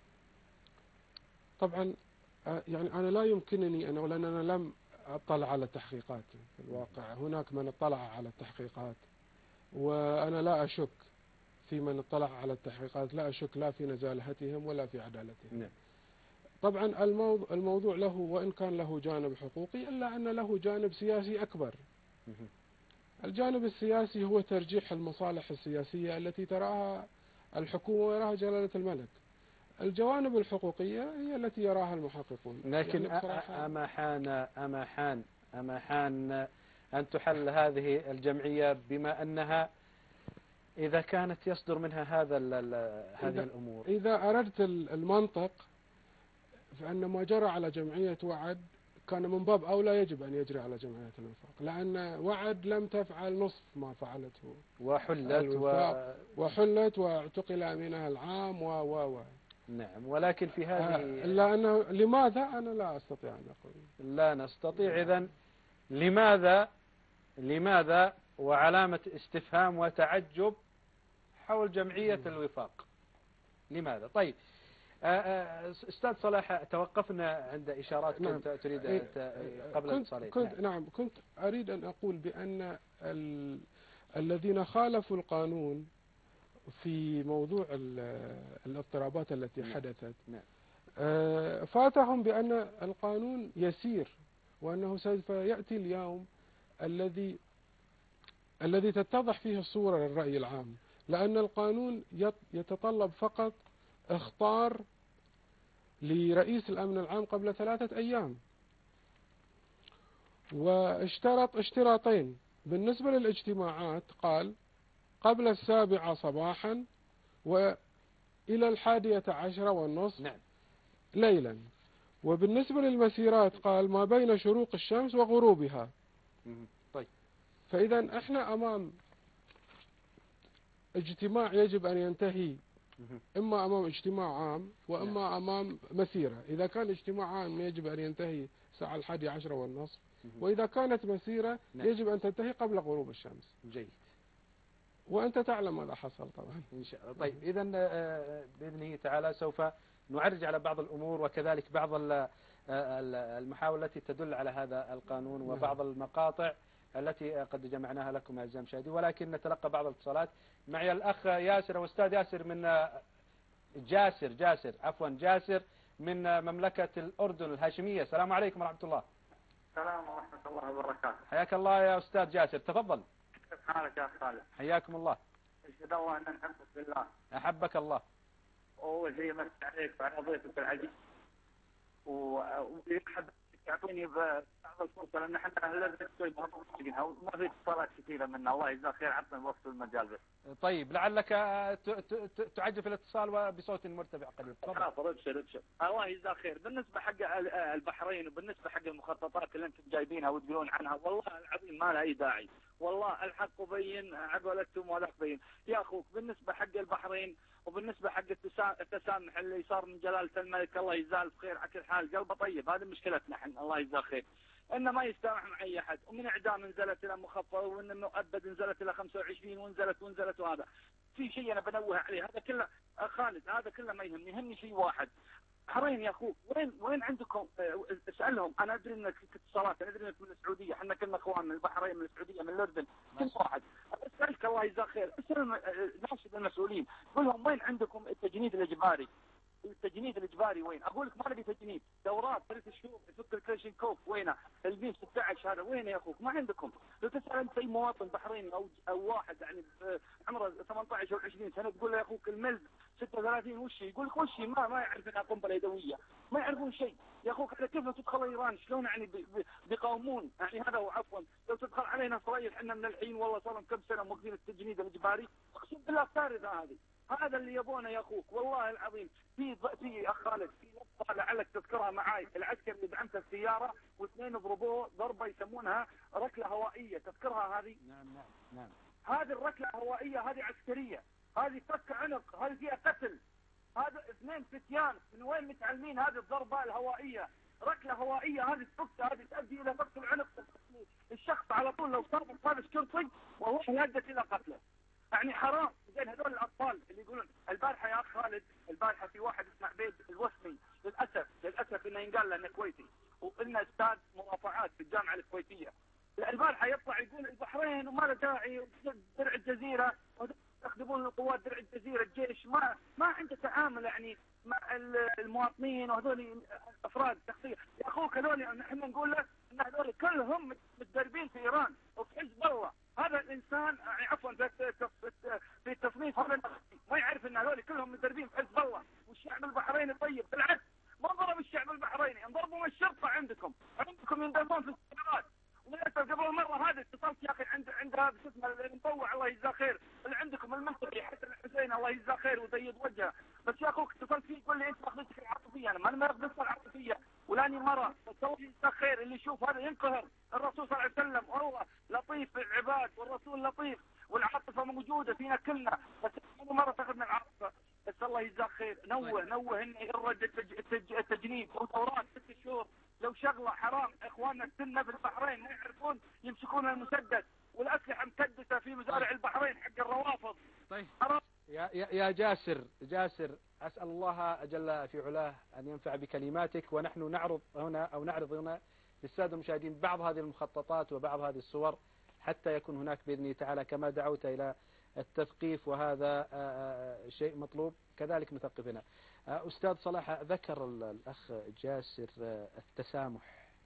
طبعا يعني أنا لا يمكنني أن أقول أن أنا لم أطلع على التحقيقات. في الواقع هناك من اطلع على التحقيقات، وأنا لا أشك في من اطلع على التحقيقات، لا أشك لا في نزاهتهم ولا في عدالتهم. نعم. طبعا الموضوع, الموضوع له وإن كان له جانب حقوقي إلا أن له جانب سياسي أكبر. الجانب السياسي هو ترجيح المصالح السياسية التي تراها الحكومة ويراها جلالة الملك. الجوانب الحقوقية هي التي يراها المحققون. لكن يعني أما حان أما حان أما حان أن تحل هذه الجمعية بما أنها إذا كانت يصدر منها هذا هذه إذا الأمور. إذا أردت المنطق فأن ما جرى على جمعية وعد كان من باب أولى يجب أن يجري على جمعية الوفاق، لأن وعد لم تفعل نصف ما فعلته وحلت و... وحلت واعتقل أمينها العام و و و نعم. ولكن في هذه إلا أنه لماذا أنا لا أستطيع أن أقول. لا نستطيع. إذن لماذا لماذا وعلامة استفهام وتعجب حول جمعية الوفاق، لماذا؟ طيب أستاذ صلاح، توقفنا عند إشارات نعم. كنت تريد قبل الاتصالين. كنت نعم. نعم كنت أريد أن أقول بأن ال... الذين خالفوا القانون في موضوع الاضطرابات التي نعم. حدثت نعم. فاتهم بأن القانون يسير، وأنه سوف يأتي اليوم الذي الذي تتضح فيه الصورة للرأي العام، لأن القانون يتطلب فقط اخطار لرئيس الأمن العام قبل ثلاثة أيام، واشترط اشتراطين بالنسبة للاجتماعات، قال قبل السابعة صباحا وإلى الحادية عشرة والنصف نعم. ليلا، وبالنسبة للمسيرات قال ما بين شروق الشمس وغروبها. طيب. فإذا احنا أمام اجتماع يجب أن ينتهي إما أمام اجتماع عام وإما أمام مسيرة. إذا كان اجتماع عام يجب أن ينتهي الساعة الحادية عشرة والنصف، وإذا كانت مسيرة نعم. يجب أن تنتهي قبل غروب الشمس. جيد. وأنت تعلم ماذا حصل طبعا. إن شاء الله. طيب إذا بإذنه تعالى سوف نعرج على بعض الأمور وكذلك بعض المحاور التي تدل على هذا القانون وبعض المقاطع التي قد جمعناها لكم أعزائي المشاهدين، ولكن نتلقى بعض الاتصالات. معي الأخ ياسر وأستاذ ياسر من جاسر جاسر عفوا جاسر من مملكة الأردن الهاشمية. السلام عليكم ورحمة الله. السلام ورحمة الله وبركاته. حياك الله يا أستاذ جاسر، تفضل. كيف حالك يا أخ خالد؟ حياكم الله. أشهد الله أن نحبك بالله. أحبك الله. أول شيء مسك عليك وعلى ضيفك العزيز. وحب تعطيني بعض الفرصة لأن احنا لازم نسوي ما في اتصالات كثيرة منا، الله يجزاه خير، عطنا الوقت والمجال بس. طيب لعلك تعجل في الاتصال بصوت مرتفع قليل. تفضل. ابشر ابشر. الله يجزاه خير. بالنسبة حق البحرين وبالنسبة حق المخططات اللي انتم جايبينها وتقولون عنها، والله العظيم ما لها أي داعي. والله الحق بين عقولتكم ولا بين يا أخوك. بالنسبة حق البحرين وبالنسبة حق التسامح اللي صار من جلالة الملك الله يجزاه بخير على كل حال، قلبه طيب، هذه مشكلتنا احنا الله يجزاه خير. انه ما يستمح مع اي احد، ومن اعدام نزلت الى مخفض، وان مؤبد نزلت الى خمسة وعشرين ونزلت ونزلت. وهذا في شيء انا بنوه عليه، هذا كله خالد، هذا كله ما يهمني، يهمني شيء واحد. بحرين يا اخوك وين وين عندكم؟ اسالهم. انا ادري انك في اتصالات، انا ادري انك من السعوديه، احنا كنا اخوان من البحرين من السعوديه من الاردن كل واحد. اسالك الله يجزاه خير، اسال الناس المسؤولين قول لهم وين عندكم التجنيد الاجباري؟ التجنيد الاجباري وين؟ اقول لك ما نبي تجنيد، دورات ثلاث شهور يفك الكلاشين كوف وينه؟ البيم ستة عشر هذا وينه يا اخوك؟ ما عندكم. لو تسال انت اي مواطن بحريني او او واحد يعني عمره ثمانية عشر او عشرين سنه تقول له يا اخوك الملز ستة وثلاثين وش يقول لك وش ما ما يعرف انها قنبله يدويه، ما يعرفون شيء يا اخوك. هذا كيف لو تدخل ايران شلون يعني بيقاومون يعني هذا. وعفوا لو تدخل علينا اسرائيل احنا من الحين والله صار لهم كم سنه موقفين التجنيد الاجباري، اقسم بالله كارثه هذه. هذا اللي يبونه يا اخوك والله العظيم. في في اخ خالد في نقطه لعلك تذكرها معاي، العسكر اللي دعمته السياره واثنين ضربوه ضربه يسمونها ركله هوائيه، تذكرها هذه؟ نعم نعم نعم. هذه الركله الهوائيه هذه عسكريه، هذه فك عنق، هذه فيها قتل. هذا اثنين فتيان من وين متعلمين هذه الضربه الهوائيه؟ ركله هوائيه هذه تفك، هذه تؤدي الى فك العنق الشخص على طول. لو صار هذا شرطي والله لا ادت الى قتله. يعني حرام. زين هذول الاطفال اللي يقولون البارحه يا اخ خالد، البارحه في واحد اسمه عبيد الوسمي، للاسف للاسف انه ينقال له انه كويتي وانه استاذ مرافعات في الجامعه الكويتيه. البارحه يطلع يقول البحرين وما له داعي، درع الجزيره يستخدمون قوات درع الجزيره الجيش ما ما عنده تعامل يعني مع المواطنين وهذول افراد شخصيه. يا اخوك هذول احنا نقول له ان هذول كلهم متدربين في ايران وفي حزب الله. هذا الانسان يعني عفوا في التصنيف هذا ما يعرف ان هذول كلهم متدربين في حزب الله. والشعب البحريني طيب بالعكس ما ضرب الشعب البحريني، انضربوا من الشرطه. عندكم عندكم ينضربون في السيارات. وللاسف قبل مره هذه اتصلت يا اخي عند عند هذا شو اسمه المطوع الله يجزاه خير اللي عندكم المنطقي حسن الحسين الله يجزاه خير وزيد وجهه. بس يا اخوك اتصلت فيه يقول لي انت اخذتك العاطفيه، انا ما اخذتك العاطفيه ولاني مره. بس الله يجزاه خير اللي يشوف هذا ينقهر. الرسول صلى الله عليه وسلم والله لطيف بالعباد والرسول لطيف والعاطفه موجوده فينا كلنا، بس مره تاخذنا العاطفه. بس الله يجزاه خير نوه نوه انه يرد التجنيد ودورات ست شهور. لو شغله حرام اخواننا السنه في البحرين ما يعرفون يمسكون المسدس والاسلحه مكدسه في مزارع البحرين حق الروافض. طيب يا يا جاسر جاسر اسال الله جل في علاه ان ينفع بكلماتك، ونحن نعرض هنا او نعرض هنا للساده المشاهدين بعض هذه المخططات وبعض هذه الصور حتى يكون هناك باذن تعالى كما دعوت الى التثقيف، وهذا شيء مطلوب كذلك مثقفنا. أستاذ صلاح ذكر الأخ جاسر التسامح.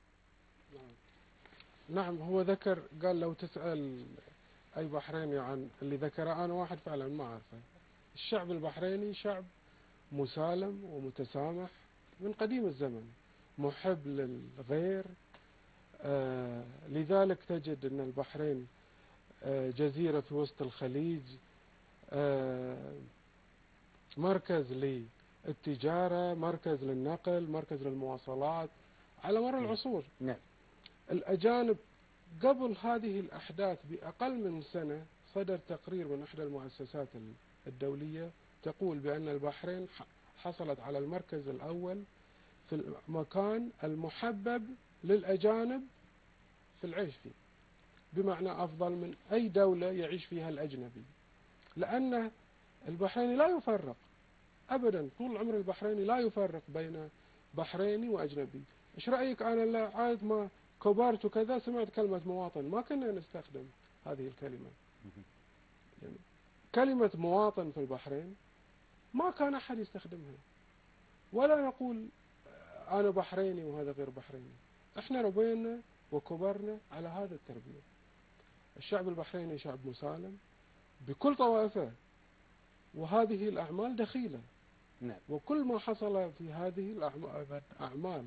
نعم هو ذكر قال لو تسأل أي بحريني عن اللي ذكره أنا واحد فعلا ما أعرفه. الشعب البحريني شعب مسالم ومتسامح من قديم الزمن، محب للغير. آه لذلك تجد أن البحرين آه جزيرة في وسط الخليج، آه مركز للتجارة، مركز للنقل، مركز للمواصلات على مر العصور. نعم. الأجانب قبل هذه الأحداث بأقل من سنة صدر تقرير من إحدى المؤسسات الدولية تقول بأن البحرين حصلت على المركز الأول في المكان المحبب للأجانب في العيش فيه، بمعنى أفضل من أي دولة يعيش فيها الأجنبي، لأن البحريني لا يفرق أبدا، طول عمر البحريني لا يفرق بين بحريني وأجنبي. إيش رأيك؟ أنا لا عاد ما كبرت وكذا سمعت كلمة مواطن، ما كنا نستخدم هذه الكلمة. يعني كلمة مواطن في البحرين ما كان أحد يستخدمها، ولا نقول أنا بحريني وهذا غير بحريني. إحنا ربينا وكبرنا على هذا التربية. الشعب البحريني شعب مسالم بكل طوائفه، وهذه الأعمال دخيلة. نعم. وكل ما حصل في هذه الأعمال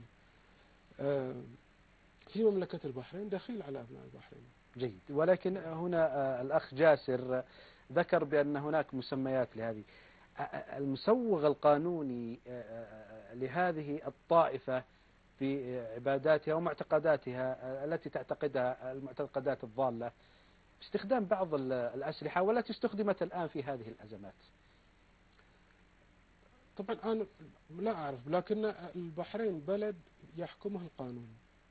في مملكة البحرين دخيل على أبناء البحرين. جيد. ولكن هنا الأخ جاسر ذكر بأن هناك مسميات لهذه. المسوغ القانوني لهذه الطائفة في عباداتها ومعتقداتها التي تعتقدها المعتقدات الضالة باستخدام بعض الأسلحة والتي استخدمت الآن في هذه الأزمات. طبعا أنا لا أعرف، لكن البحرين بلد يحكمها القانون،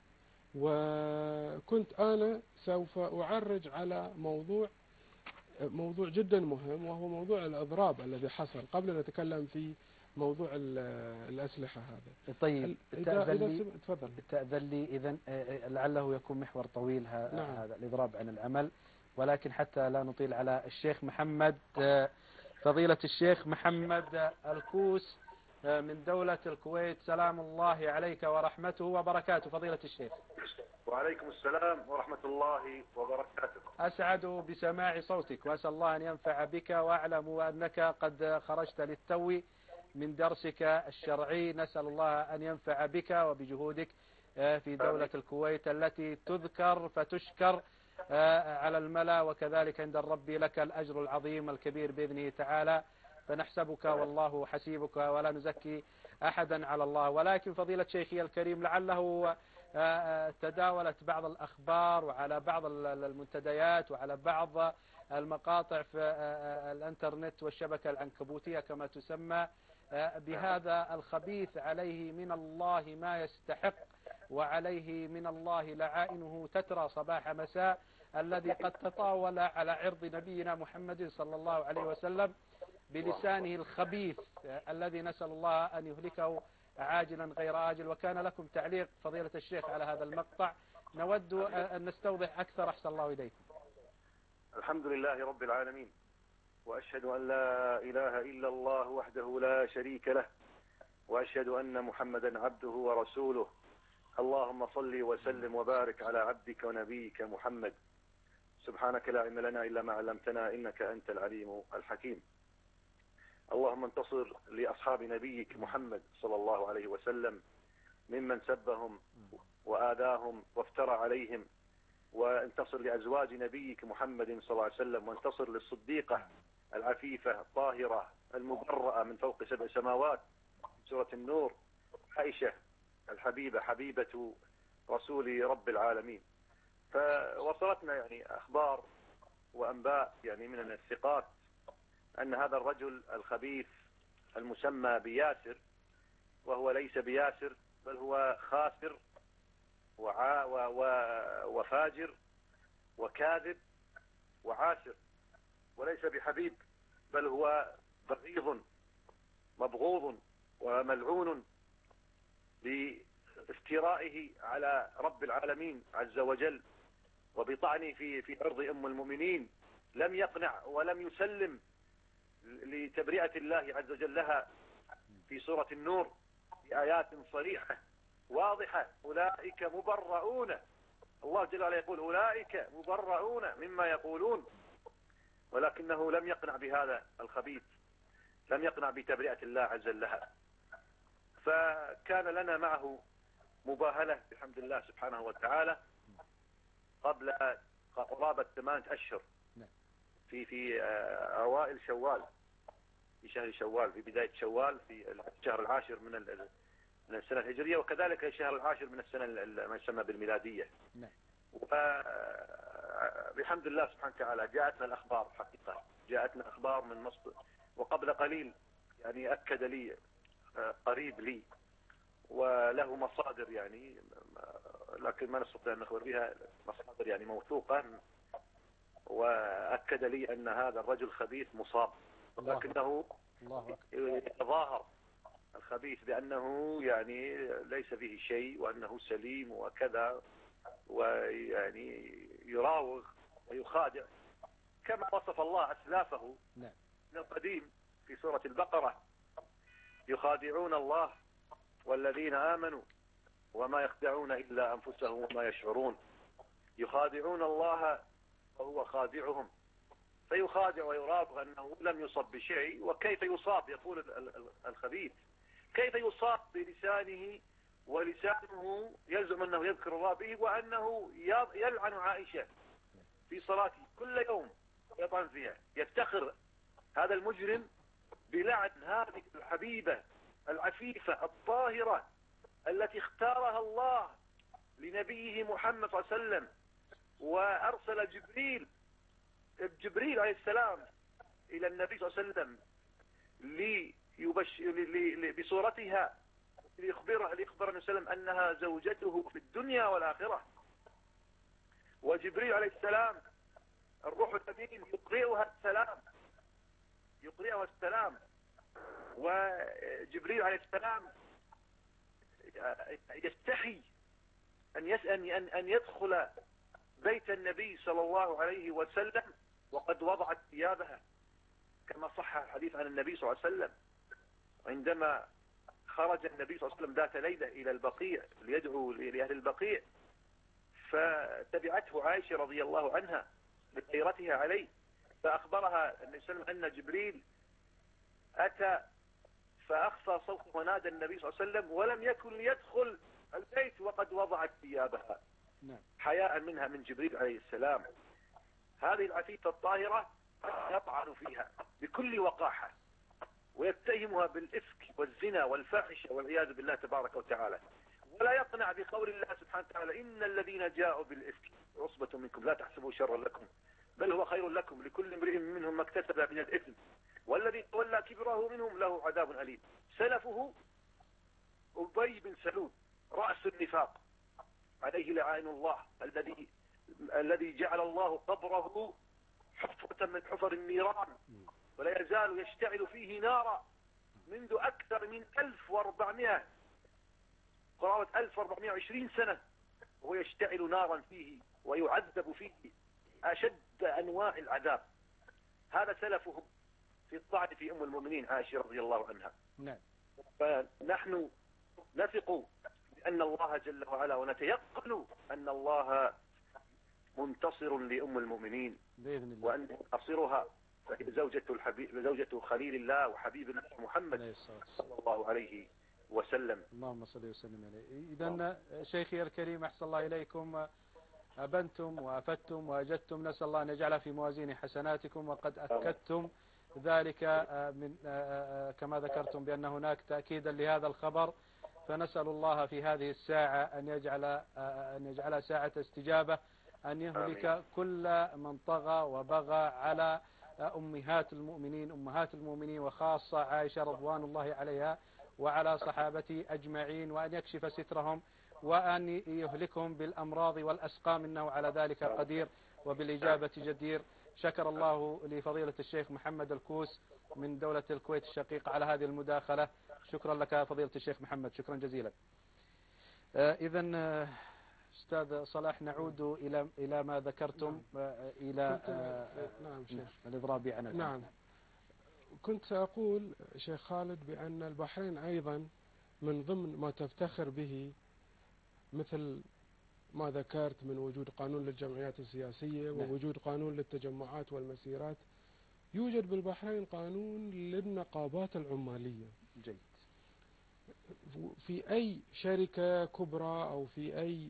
وكنت أنا سوف أعرج على موضوع موضوع جدا مهم، وهو موضوع الإضراب الذي حصل قبل أن نتكلم في موضوع الأسلحة هذا. طيب تفضل. تأذن لي إذن لعله يكون محور طويل هذا نعم. الإضراب عن العمل، ولكن حتى لا نطيل على الشيخ محمد، فضيلة الشيخ محمد الكوس من دولة الكويت، سلام الله عليك ورحمته وبركاته. فضيلة الشيخ. وعليكم السلام ورحمة الله وبركاته. أسعد بسماع صوتك، وأسأل الله أن ينفع بك، وأعلم أنك قد خرجت للتو من درسك الشرعي. نسأل الله أن ينفع بك وبجهودك في دولة الكويت التي تذكر فتشكر على الملا، وكذلك عند الرب لك الأجر العظيم الكبير بإذنه تعالى، فنحسبك والله حسيبك ولا نزكي أحدا على الله. ولكن فضيلة شيخي الكريم، لعله تداولت بعض الأخبار وعلى بعض المنتديات وعلى بعض المقاطع في الانترنت والشبكة العنكبوتية كما تسمى بهذا الخبيث عليه من الله ما يستحق، وعليه من الله لعائنه تترى صباح مساء، الذي قد تطاول على عرض نبينا محمد صلى الله عليه وسلم بلسانه الخبيث الذي نسأل الله أن يهلكه عاجلا غير آجل. وكان لكم تعليق فضيلة الشيخ على هذا المقطع، نود أن نستوضح أكثر أحسن الله إليكم. الحمد لله رب العالمين، وأشهد أن لا إله إلا الله وحده لا شريك له، وأشهد أن محمدا عبده ورسوله. اللهم صل وسلم وبارك على عبدك ونبيك محمد. سبحانك لا علم لنا إلا ما علمتنا إنك أنت العليم الحكيم. اللهم انتصر لأصحاب نبيك محمد صلى الله عليه وسلم ممن سبهم وآذاهم وافترى عليهم، وانتصر لأزواج نبيك محمد صلى الله عليه وسلم، وانتصر للصديقة العفيفة الطاهرة المبرأة من فوق سبع سماوات، سورة النور، عائشة الحبيبة حبيبة رسول رب العالمين. فوصلتنا يعني أخبار وأنباء يعني من الثقات أن هذا الرجل الخبيث المسمى بياسر، وهو ليس بياسر بل هو خاسر وعا و و وفاجر وكاذب وعاسر، وليس بحبيب بل هو بغيض مبغوض وملعون بافترائه على رب العالمين عز وجل، وبطعنه في في عرض أم المؤمنين. لم يقنع ولم يسلم لتبرئة الله عز وجل لها في سورة النور بآيات صريحة واضحة: أولئك مبرؤون. الله جل وعلا يقول أولئك مبرؤون مما يقولون، ولكنه لم يقنع بهذا الخبيث، لم يقنع بتبرئة الله عز وجل لها. فكان لنا معه مباهلة بحمد الله سبحانه وتعالى قبل قرابة ثمانية أشهر في في أوائل شوال، في شهر شوال، في بداية شوال، في الشهر العاشر من من السنة الهجرية، وكذلك الشهر العاشر من السنة ما يسمى بالميلادية. وبحمد الله سبحانه وتعالى جاءتنا الأخبار حقيقة، جاءتنا أخبار من مصر، وقبل قليل يعني أكد لي قريب لي وله مصادر يعني لكن ما نستطيع أن نخبر بها مصادر يعني موثوقة، وأكد لي أن هذا الرجل خبيث مصاب، لكنه يتظاهر الخبيث بأنه يعني ليس به شيء وأنه سليم وكذا، ويعني يراوغ ويخادع كما وصف الله أسلافه من القديم في سورة البقرة: يخادعون الله والذين آمنوا وما يخدعون إلا أنفسهم وما يشعرون. يخادعون الله وهو خادعهم، فيخادع ويراوغ أنه لم يصب بشيء. وكيف يصاب؟ يقول الخبيث: كيف يصاب بلسانه ولسانه يزعم أنه يذكر الله به، وأنه يلعن عائشة في صلاته كل يوم يطعن فيها. يفتخر هذا المجرم بلعن هذه الحبيبة العفيفة الطاهرة التي اختارها الله لنبيه محمد صلى الله عليه وسلم، وأرسل جبريل جبريل عليه السلام إلى النبي صلى الله عليه وسلم ليبشر بصورتها ليخبر ليخبر النبي صلى الله عليه وسلم أنها زوجته في الدنيا والآخرة. وجبريل عليه السلام الروح الأمين يقرئها السلام يقرئها السلام وجبريل عليه السلام يستحي أن يسأل أن أن يدخل بيت النبي صلى الله عليه وسلم وقد وضعت ثيابها، كما صح الحديث عن النبي صلى الله عليه وسلم عندما خرج النبي صلى الله عليه وسلم ذات ليلة إلى البقيع ليدعو لأهل البقيع، فتبعته عائشة رضي الله عنها بغيرتها عليه، فأخبرها النبي صلى الله عليه وسلم أن جبريل أتى فأخفى صوته ونادى النبي صلى الله عليه وسلم، ولم يكن ليدخل البيت وقد وضعت ثيابها حياء منها من جبريل عليه السلام. هذه العفيفة الطاهرة يطعن فيها بكل وقاحة ويتهمها بالإفك والزنا والفاحشة والعياذ بالله تبارك وتعالى، ولا يقنع بقول الله سبحانه وتعالى: إن الذين جاءوا بالإفك عصبة منكم لا تحسبوا شرا لكم بل هو خير لكم لكل امرئ منهم ما اكتسب من الإثم والذي تولى كبره منهم له عذاب أليم. سلفه أبي بن سلول رأس النفاق عليه لعائن الله، الذي الذي جعل الله قبره حفرة من حفر النيران ولا يزال يشتعل فيه نارا منذ أكثر من ألف وأربعمائة قرابة ألف وأربعمائة وعشرين سنة، وهو يشتعل نارا فيه ويعذب فيه أشد أنواع العذاب. هذا سلفه في الطعن في أم المؤمنين عائشة رضي الله عنها. نعم. فنحن نثق بأن الله جل وعلا ونتيقن أن الله منتصر لأم المؤمنين بإذن الله، وأن ينتصرها فهي زوجة الحبيب زوجة خليل الله وحبيب الله محمد صلى الله عليه وسلم. اللهم صل وسلم عليه. إذن شيخي الكريم أحسن الله إليكم، أبنتم وأفدتم وأجدتم، نسأل الله أن يجعلها في موازين حسناتكم، وقد أكدتم ذلك من كما ذكرتم بأن هناك تأكيدا لهذا الخبر، فنسأل الله في هذه الساعة أن يجعل أن يجعلها ساعة استجابة، أن يهلك كل من طغى وبغى على أمهات المؤمنين أمهات المؤمنين وخاصة عائشة رضوان الله عليها وعلى صحابته أجمعين، وأن يكشف سترهم وأن يهلكهم بالأمراض والأسقام، إنه على ذلك قدير وبالإجابة جدير. شكر الله لفضيلة الشيخ محمد الكوس من دولة الكويت الشقيقة على هذه المداخلة. شكرا لك فضيلة الشيخ محمد، شكرا جزيلا. إذن أستاذ صلاح نعود إلى إلى ما ذكرتم إلى نعم شيخ الإضراب عن الأمن. نعم، كنت سأقول شيخ خالد بأن البحرين أيضا من ضمن ما تفتخر به، مثل ما ذكرت من وجود قانون للجمعيات السياسية ووجود قانون للتجمعات والمسيرات، يوجد بالبحرين قانون للنقابات العمالية. جيد. في أي شركة كبرى أو في أي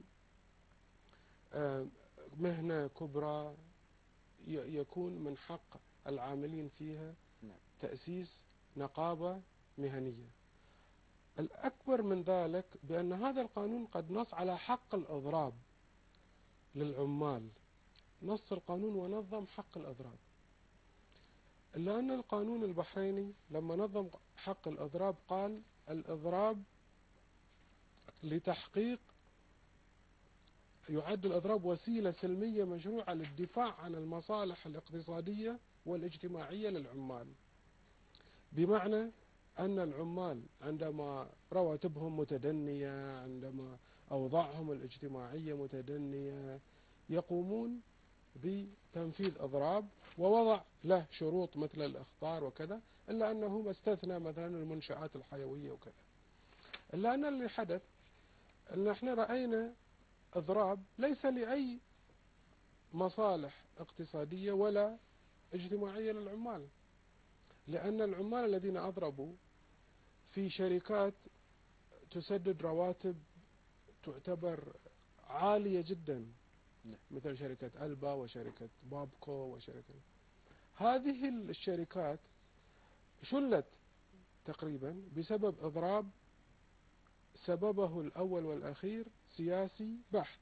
مهنة كبرى يكون من حق العاملين فيها تأسيس نقابة مهنية. الأكبر من ذلك بأن هذا القانون قد نص على حق الإضراب للعمال، نص القانون ونظم حق الإضراب، إلا أن القانون البحريني لما نظم حق الإضراب قال الإضراب لتحقيق يعد الإضراب وسيلة سلمية مشروعة للدفاع عن المصالح الاقتصادية والاجتماعية للعمال، بمعنى أن العمال عندما رواتبهم متدنية، عندما أوضاعهم الاجتماعية متدنية، يقومون بتنفيذ إضراب ووضع له شروط مثل الإخطار وكذا، إلا أنه ما استثنى مثلا المنشآت الحيوية وكذا. إلا أن اللي حدث أن احنا رأينا إضراب ليس لأي مصالح اقتصادية ولا اجتماعية للعمال، لأن العمال الذين أضربوا في شركات تسدد رواتب تعتبر عالية جدا، مثل شركة ألبا وشركة بابكو وشركة، هذه الشركات شلت تقريبا بسبب إضراب سببه الأول والأخير سياسي بحت.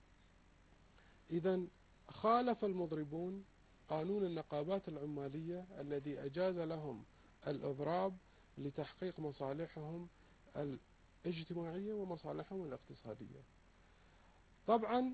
إذن خالف المضربون قانون النقابات العمالية الذي أجاز لهم الإضراب لتحقيق مصالحهم الاجتماعية ومصالحهم الاقتصادية. طبعا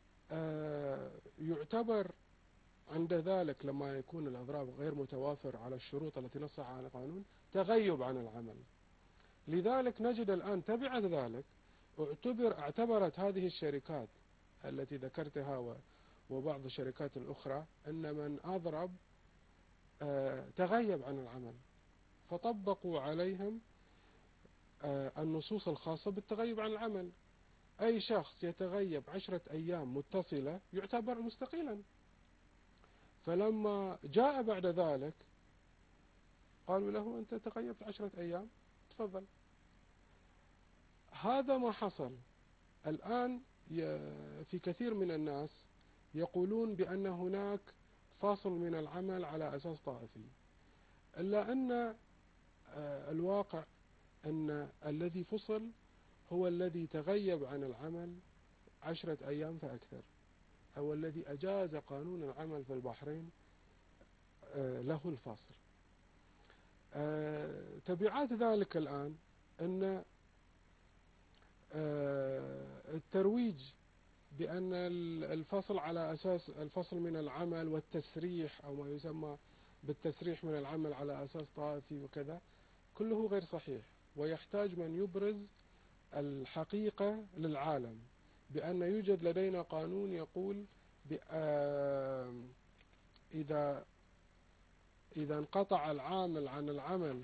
يعتبر عند ذلك لما يكون الإضراب غير متوافر على الشروط التي نص على القانون تغيب عن العمل. لذلك نجد الآن تبعا ذلك اعتبر اعتبرت هذه الشركات التي ذكرتها وبعض الشركات الأخرى أن من أضرب تغيب عن العمل، فطبقوا عليهم النصوص الخاصة بالتغيب عن العمل. أي شخص يتغيب عشرة أيام متصلة يعتبر مستقيلا. فلما جاء بعد ذلك قالوا له أنت تغيبت عشرة أيام تفضل. هذا ما حصل. الآن في كثير من الناس يقولون بأن هناك فاصل من العمل على أساس طائفي، إلا أن الواقع أن الذي فصل هو الذي تغيب عن العمل عشرة أيام فأكثر، هو الذي أجاز قانون العمل في البحرين له الفاصل. تبعات ذلك الآن أن الترويج بأن الفصل على أساس الفصل من العمل والتسريح أو ما يسمى بالتسريح من العمل على أساس طائفي وكذا كله غير صحيح، ويحتاج من يبرز الحقيقة للعالم بأن يوجد لدينا قانون يقول إذا إذا انقطع العامل عن العمل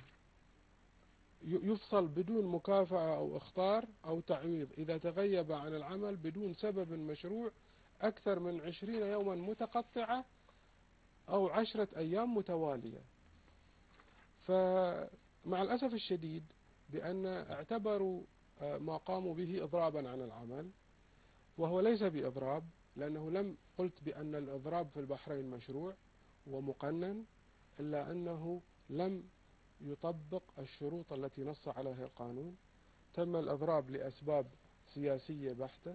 يفصل بدون مكافأة أو إخطار أو تعويض إذا تغيب عن العمل بدون سبب مشروع أكثر من عشرين يوما متقطعة أو عشرة أيام متوالية. فمع الأسف الشديد بأن اعتبروا ما قاموا به إضرابا عن العمل، وهو ليس بإضراب، لأنه لم قلت بأن الإضراب في البحرين مشروع ومقنن، إلا أنه لم يطبق الشروط التي نص عليها القانون. تم الإضراب لأسباب سياسية بحتة،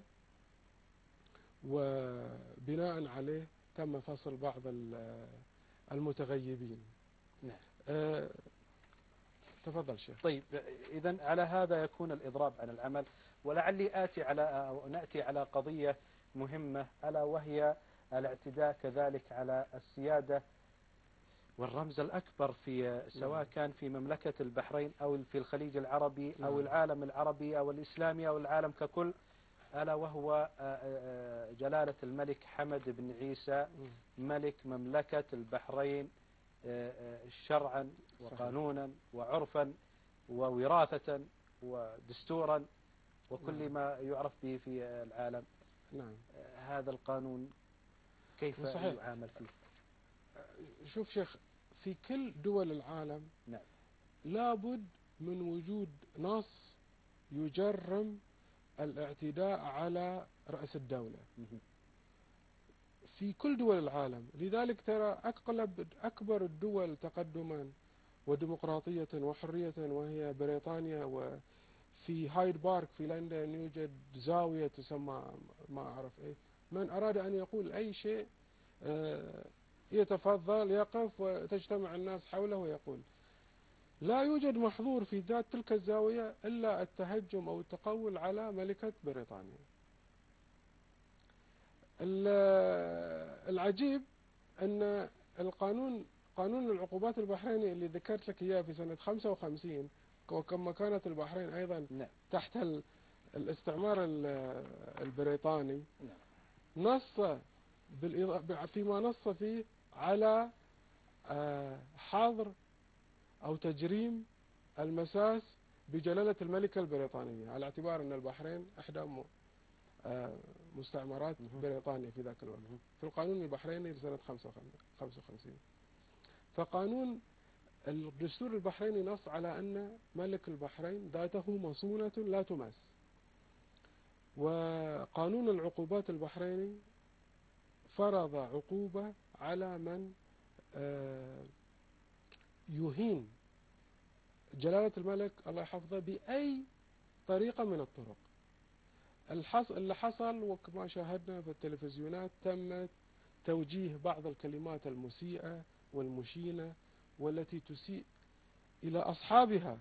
وبناء عليه تم فصل بعض المتغيبين. نعم. أه تفضل شيخ. طيب، إذن على هذا يكون الإضراب عن العمل. ولعلي آتي على أو نأتي على قضية مهمة، ألا وهي الاعتداء كذلك على السيادة والرمز الأكبر في سواء كان في مملكة البحرين أو في الخليج العربي أو العالم العربي أو الإسلامي أو العالم ككل، ألا وهو جلالة الملك حمد بن عيسى ملك مملكة البحرين شرعا وقانونا وعرفا ووراثة ودستورا وكل ما يعرف به في العالم. نعم. هذا القانون كيف يعامل فيه؟ شوف شيخ، في كل دول العالم نعم لابد من وجود نص يجرم الاعتداء على رأس الدولة في كل دول العالم. لذلك ترى أغلب أكبر الدول تقدما وديمقراطية وحرية وهي بريطانيا، وفي هايد بارك في لندن يوجد زاوية تسمى ما أعرف إيه، من أراد أن يقول أي شيء يتفضل يقف وتجتمع الناس حوله ويقول. لا يوجد محظور في ذات تلك الزاوية إلا التهجم أو التقول على ملكة بريطانيا. العجيب أن القانون قانون العقوبات البحريني اللي ذكرت لك إياه في سنة خمسة وخمسين، وكما كانت البحرين أيضا نعم. تحت الاستعمار البريطاني، نعم. نص فيما نص فيه على حظر أو تجريم المساس بجلالة الملكة البريطانية، على اعتبار أن البحرين إحدى مستعمرات بريطانيا في ذاك الوقت، في القانون البحريني لسنة خمسة وخمسين. فقانون الدستور البحريني نص على أن ملك البحرين ذاته مصونة لا تماس. وقانون العقوبات البحريني فرض عقوبة على من يهين جلالة الملك الله يحفظه بأي طريقة من الطرق. اللي حصل وكما شاهدنا في التلفزيونات، تم توجيه بعض الكلمات المسيئة والمشينة والتي تسيء إلى أصحابها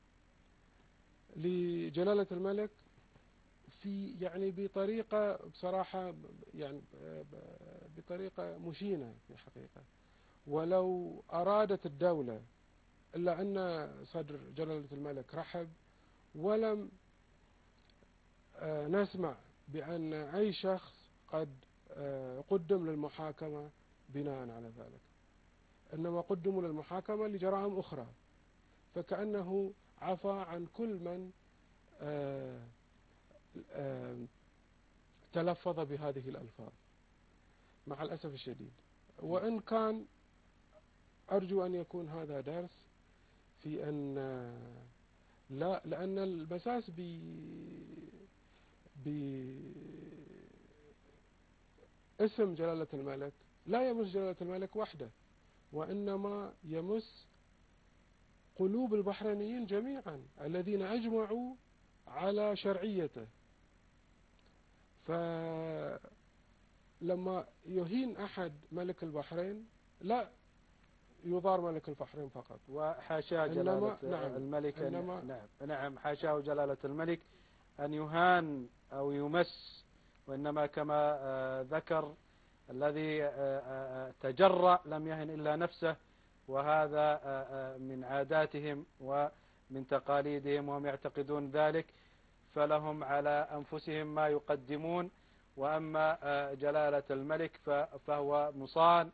لجلالة الملك في يعني بطريقة بصراحة يعني بطريقة مشينة في حقيقة. ولو أرادت الدولة إلا أن صدر جلالة الملك رحب، ولم نسمع بأن أي شخص قد قدم للمحاكمة بناء على ذلك، إنما قدموا للمحاكمة لجرائم أخرى، فكأنه عفى عن كل من تلفظ بهذه الألفاظ مع الأسف الشديد. وإن كان أرجو أن يكون هذا درس في أن لا لأن المساس ب باسم جلالة الملك لا يمس جلالة الملك وحده، وإنما يمس قلوب البحرينيين جميعا الذين أجمعوا على شرعيته. فلما يهين أحد ملك البحرين لا يضار ملك البحرين فقط، وحاشا جلالة نعم الملك إنما نعم نعم حاشاه جلالة الملك أن يهان أو يمس، وإنما كما ذكر الذي تجرأ لم يهن إلا نفسه، وهذا من عاداتهم ومن تقاليدهم وهم يعتقدون ذلك، فلهم على أنفسهم ما يقدمون. وأما جلالة الملك فهو مصان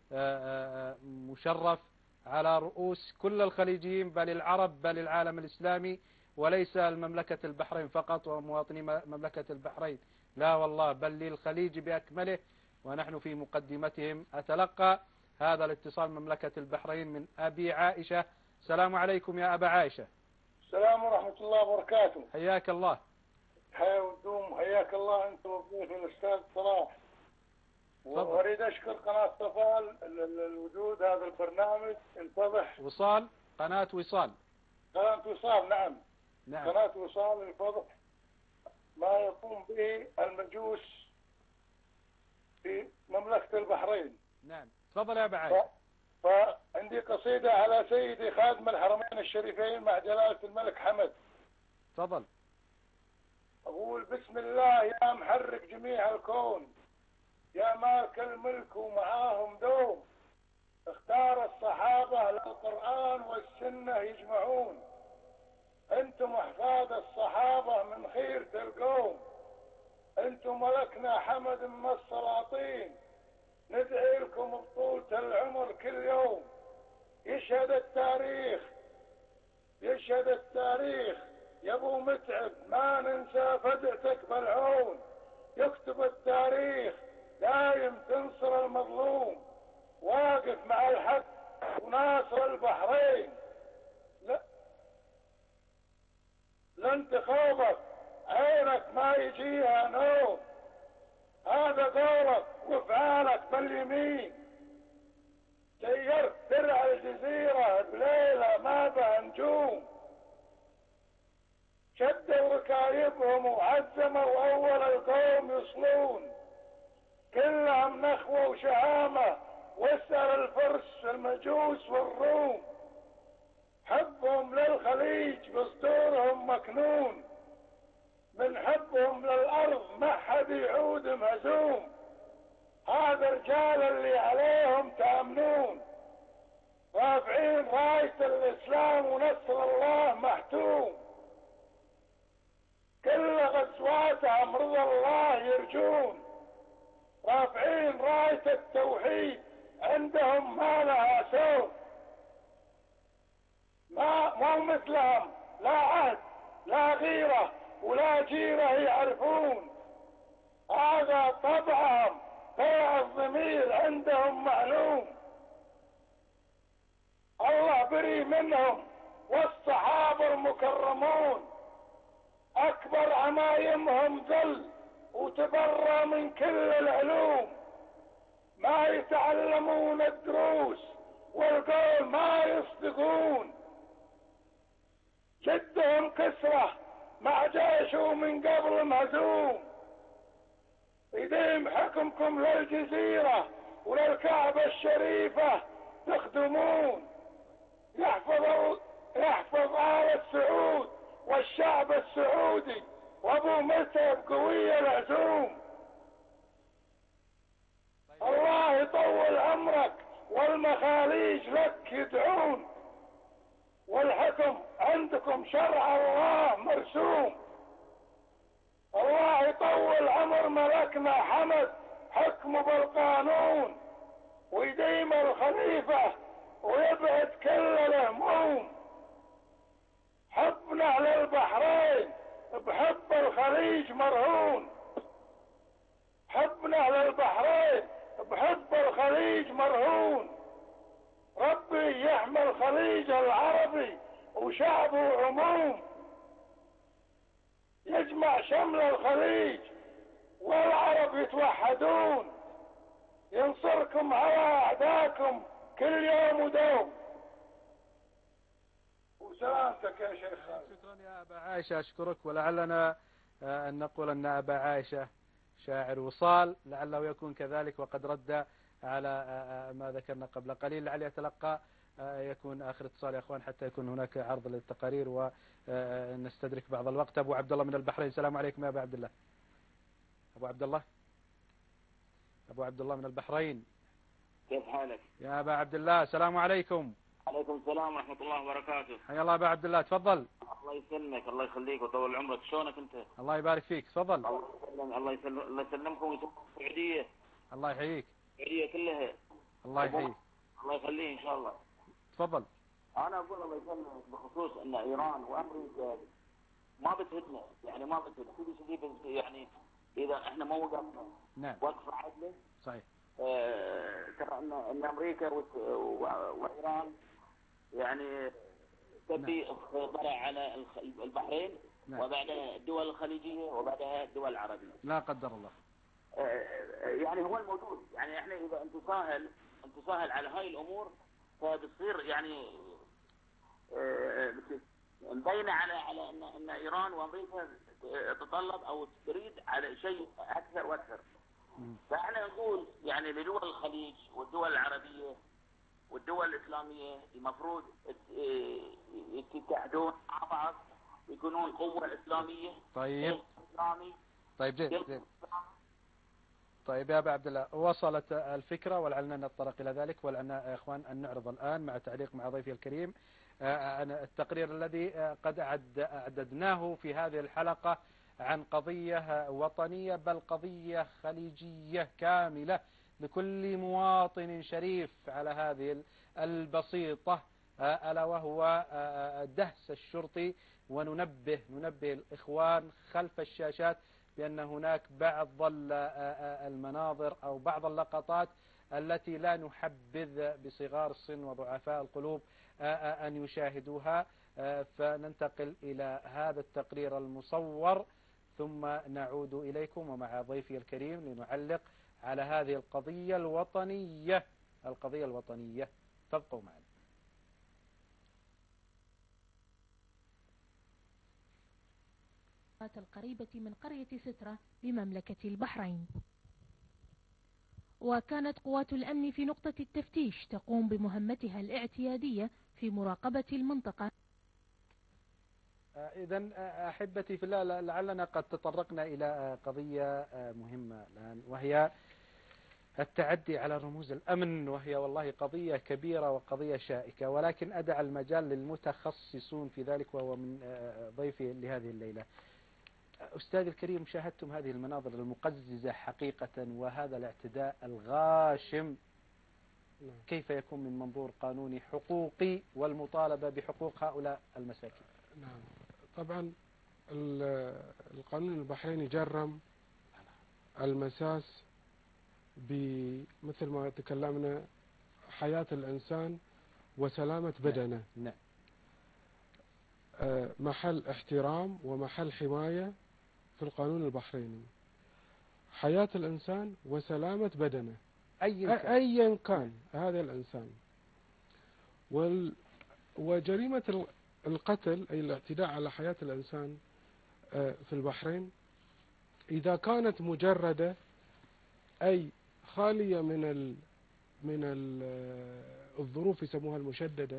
مشرف على رؤوس كل الخليجيين بل العرب بل العالم الإسلامي، وليس المملكة البحرين فقط ومواطني مملكة البحرين، لا والله بل للخليج بأكمله، ونحن في مقدمتهم. أتلقى هذا الاتصال مملكة البحرين من أبي عائشة. السلام عليكم يا أبا عائشة. السلام ورحمة الله وبركاته. حياك الله. حيا ودوم، حياك الله أنت وضيف الأستاذ صلاح. وأريد أشكر قناة صفال الوجود هذا البرنامج انتضح. وصال قناة وصال قناة وصال نعم. نعم. قناة وصال الفضح ما يقوم به المجوس في مملكة البحرين. نعم تفضل يا أبا عائشة. فعندي قصيدة على سيدي خادم الحرمين الشريفين مع جلالة الملك حمد. تفضل. أقول بسم الله يا محرك جميع الكون، يا مالك الملك ومعاهم دوم، اختار الصحابة للقرآن والسنة يجمعون، انتم احفاد الصحابة من خير تلقون، انتم ملكنا حمد من السلاطين، ندعي لكم بطولة العمر كل يوم. يشهد التاريخ يشهد التاريخ يا ابو متعب ما ننسى فدعتك بالعون، يكتب التاريخ دايم تنصر المظلوم، واقف مع الحق وناصر البحرين. لا لن تخوضك عينك ما يجيها نوم، هذا قولك وفعالك باليمين، سيرت درع الجزيرة بليلة ما بها نجوم، شدوا ركايبهم وعزموا أول القوم يصلون، كلهم نخوة وشهامة واسأل الفرس المجوس والروم، حبهم للخليج بصدورهم مكنون، من حبهم للأرض ما حد يعود مهزوم، هذا الرجال اللي عليهم تأمنون رافعين راية الإسلام ونصر الله محتوم، كل غزواتهم رضا الله يرجون، رافعين راية التوحيد عندهم ما لها سوم، ما مو مثلهم لا عهد لا غيرة ولا جيرة يعرفون، هذا طبعهم بيع الضمير عندهم معلوم، الله بري منهم والصحابة المكرمون، أكبر عمايمهم ذل وتبرى من كل العلوم، ما يتعلمون الدروس والقول ما يصدقون، جدهم كسرة مع جيشه من قبل مهزوم، يديم حكمكم للجزيرة وللكعبة الشريفة تخدمون، يحفظ يحفظ آل السعود والشعب السعودي وابو مسعد قوي العزوم، الله يطول عمرك والمخاليج لك يدعون، والحكم عندكم شرع الله مرسوم، الله يطول عمر ملكنا حمد حكمه بالقانون، ويديم الخليفة ويبعد كل الهموم، حبنا للبحرين بحب الخليج مرهون، حبنا للبحرين بحب الخليج مرهون، ربي يحمي الخليج العربي وشعبه عموم، يجمع شمل الخليج والعرب يتوحدون، ينصركم على أعداءكم كل يوم ودوم. وسلامتك يا شيخ. شكرا يا أبا عائشة، أشكرك. ولعلنا أن نقول أن أبا عائشة شاعر وصال، لعله يكون كذلك، وقد رد على ما ذكرنا قبل قليل. لعلي أتلقى يكون آخر اتصال يا أخوان حتى يكون هناك عرض للتقارير ونستدرك بعض الوقت. أبو عبد الله من البحرين، السلام عليكم يا أبا عبد الله. أبو عبد الله أبو عبد الله من البحرين، كيف حالك يا أبا عبد الله؟ السلام عليكم. عليكم السلام ورحمة الله وبركاته. حيا الله أبا عبد الله، تفضل. الله يسلمك، الله يخليك ويطول عمرك. شلونك أنت؟ الله يبارك فيك، تفضل. الله يسلم الله يسلم الله يسلمكم ويسلمكم السعودية. الله يحييك. السعودية كلها. الله يحييك. الله يخليه إن شاء الله. تفضل. أنا أقول الله يسلمك بخصوص أن إيران وأمريكا ما بتهدنا، يعني ما بتهد كل شيء، يعني إذا إحنا ما وقفنا نعم وقفة عدلة صحيح. آه ترى أن أن أمريكا وإيران يعني تبي السيطرة على البحرين نعم. وبعدها الدول الخليجية وبعدها الدول العربية. لا قدر الله. يعني هو الموجود، يعني احنا اذا انت ساهل انت ساهل على هاي الامور فبتصير يعني مبينة على على ان ان ايران وامريكا تتطلب او تريد على شيء اكثر واكثر. فاحنا نقول يعني لدول الخليج والدول العربية والدول الإسلامية المفروض يتحدون مع بعض يكونون قوة إسلامية. طيب إسلامي. طيب جيد جيد. طيب يا أبا عبد الله، وصلت الفكرة ولعلنا نتطرق إلى ذلك، ولعلنا يا إخوان أن نعرض الآن مع تعليق مع ضيفي الكريم التقرير الذي قد أعددناه في هذه الحلقة عن قضية وطنية بل قضية خليجية كاملة لكل مواطن شريف على هذه البسيطة، ألا وهو دهس الشرطي. وننبه ننبه الإخوان خلف الشاشات بأن هناك بعض المناظر أو بعض اللقطات التي لا نحبذ بصغار السن وضعفاء القلوب أن يشاهدوها. فننتقل إلى هذا التقرير المصور ثم نعود إليكم ومع ضيفي الكريم لنعلق على هذه القضية الوطنية القضية الوطنية. تبقوا معنا. القريبة من قرية سترة بمملكة البحرين. وكانت قوات الأمن في نقطة التفتيش تقوم بمهمتها الاعتيادية في مراقبة المنطقة. إذن أحبتي في الله، لعلنا قد تطرقنا إلى قضية مهمة الآن، وهي التعدي على رموز الأمن، وهي والله قضية كبيرة وقضية شائكة، ولكن أدع المجال للمتخصصون في ذلك، وهو من ضيفي لهذه الليلة. أستاذ الكريم، شاهدتم هذه المناظر المقززة حقيقة وهذا الاعتداء الغاشم، كيف يكون من منظور قانوني حقوقي والمطالبة بحقوق هؤلاء المساكين؟ نعم، طبعا القانون البحريني جرم المساس بمثل ما تكلمنا حياة الإنسان وسلامة بدنه. نعم. محل احترام ومحل حماية في القانون البحريني، حياة الإنسان وسلامة بدنه أيا كان, أي كان هذا الإنسان. وال وجريمة القتل أي الاعتداء على حياة الإنسان في البحرين إذا كانت مجردة أي خالية من ال من ال الظروف يسموها المشددة،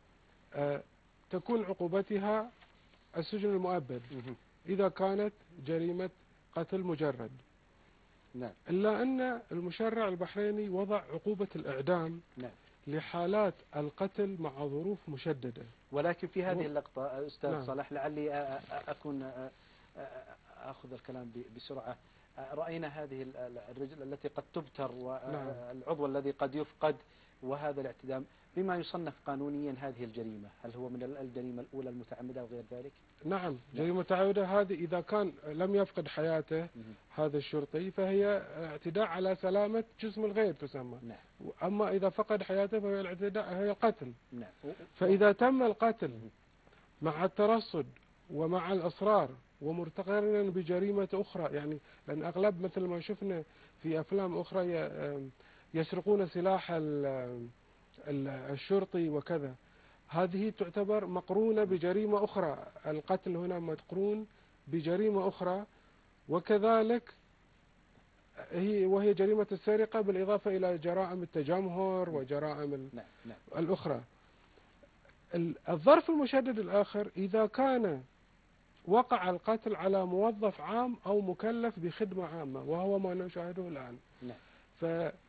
تكون عقوبتها السجن المؤبد إذا كانت جريمة قتل مجرد. نعم. إلا أن المشرع البحريني وضع عقوبة الإعدام نعم. لحالات القتل مع ظروف مشددة. ولكن في هذه اللقطة أستاذ نعم. صالح، لعلي أكون أخذ الكلام بسرعة، رأينا هذه الرجل التي قد تبتر والعضو الذي قد يفقد، وهذا الاعتداء بما يصنف قانونيا هذه الجريمة، هل هو من الجريمة الأولى المتعمدة وغير ذلك؟ نعم، جريمة متعمدة هذه إذا كان لم يفقد حياته هذا الشرطي فهي اعتداء على سلامة جسم الغير تسمى. نعم. أما إذا فقد حياته فهي الاعتداء هي القتل. نعم. فإذا تم القتل مع الترصد ومع الإصرار ومرتقرا بجريمة أخرى، يعني لأن أغلب مثل ما شفنا في أفلام أخرى يسرقون سلاح الشرطي وكذا، هذه تعتبر مقرونة بجريمة أخرى، القتل هنا مقرون بجريمة أخرى، وكذلك هي وهي جريمة السرقة بالإضافة إلى جرائم التجمهر وجرائم الأخرى. الظرف المشدد الآخر إذا كان وقع القتل على موظف عام أو مكلف بخدمة عامة، وهو ما نشاهده الآن. ف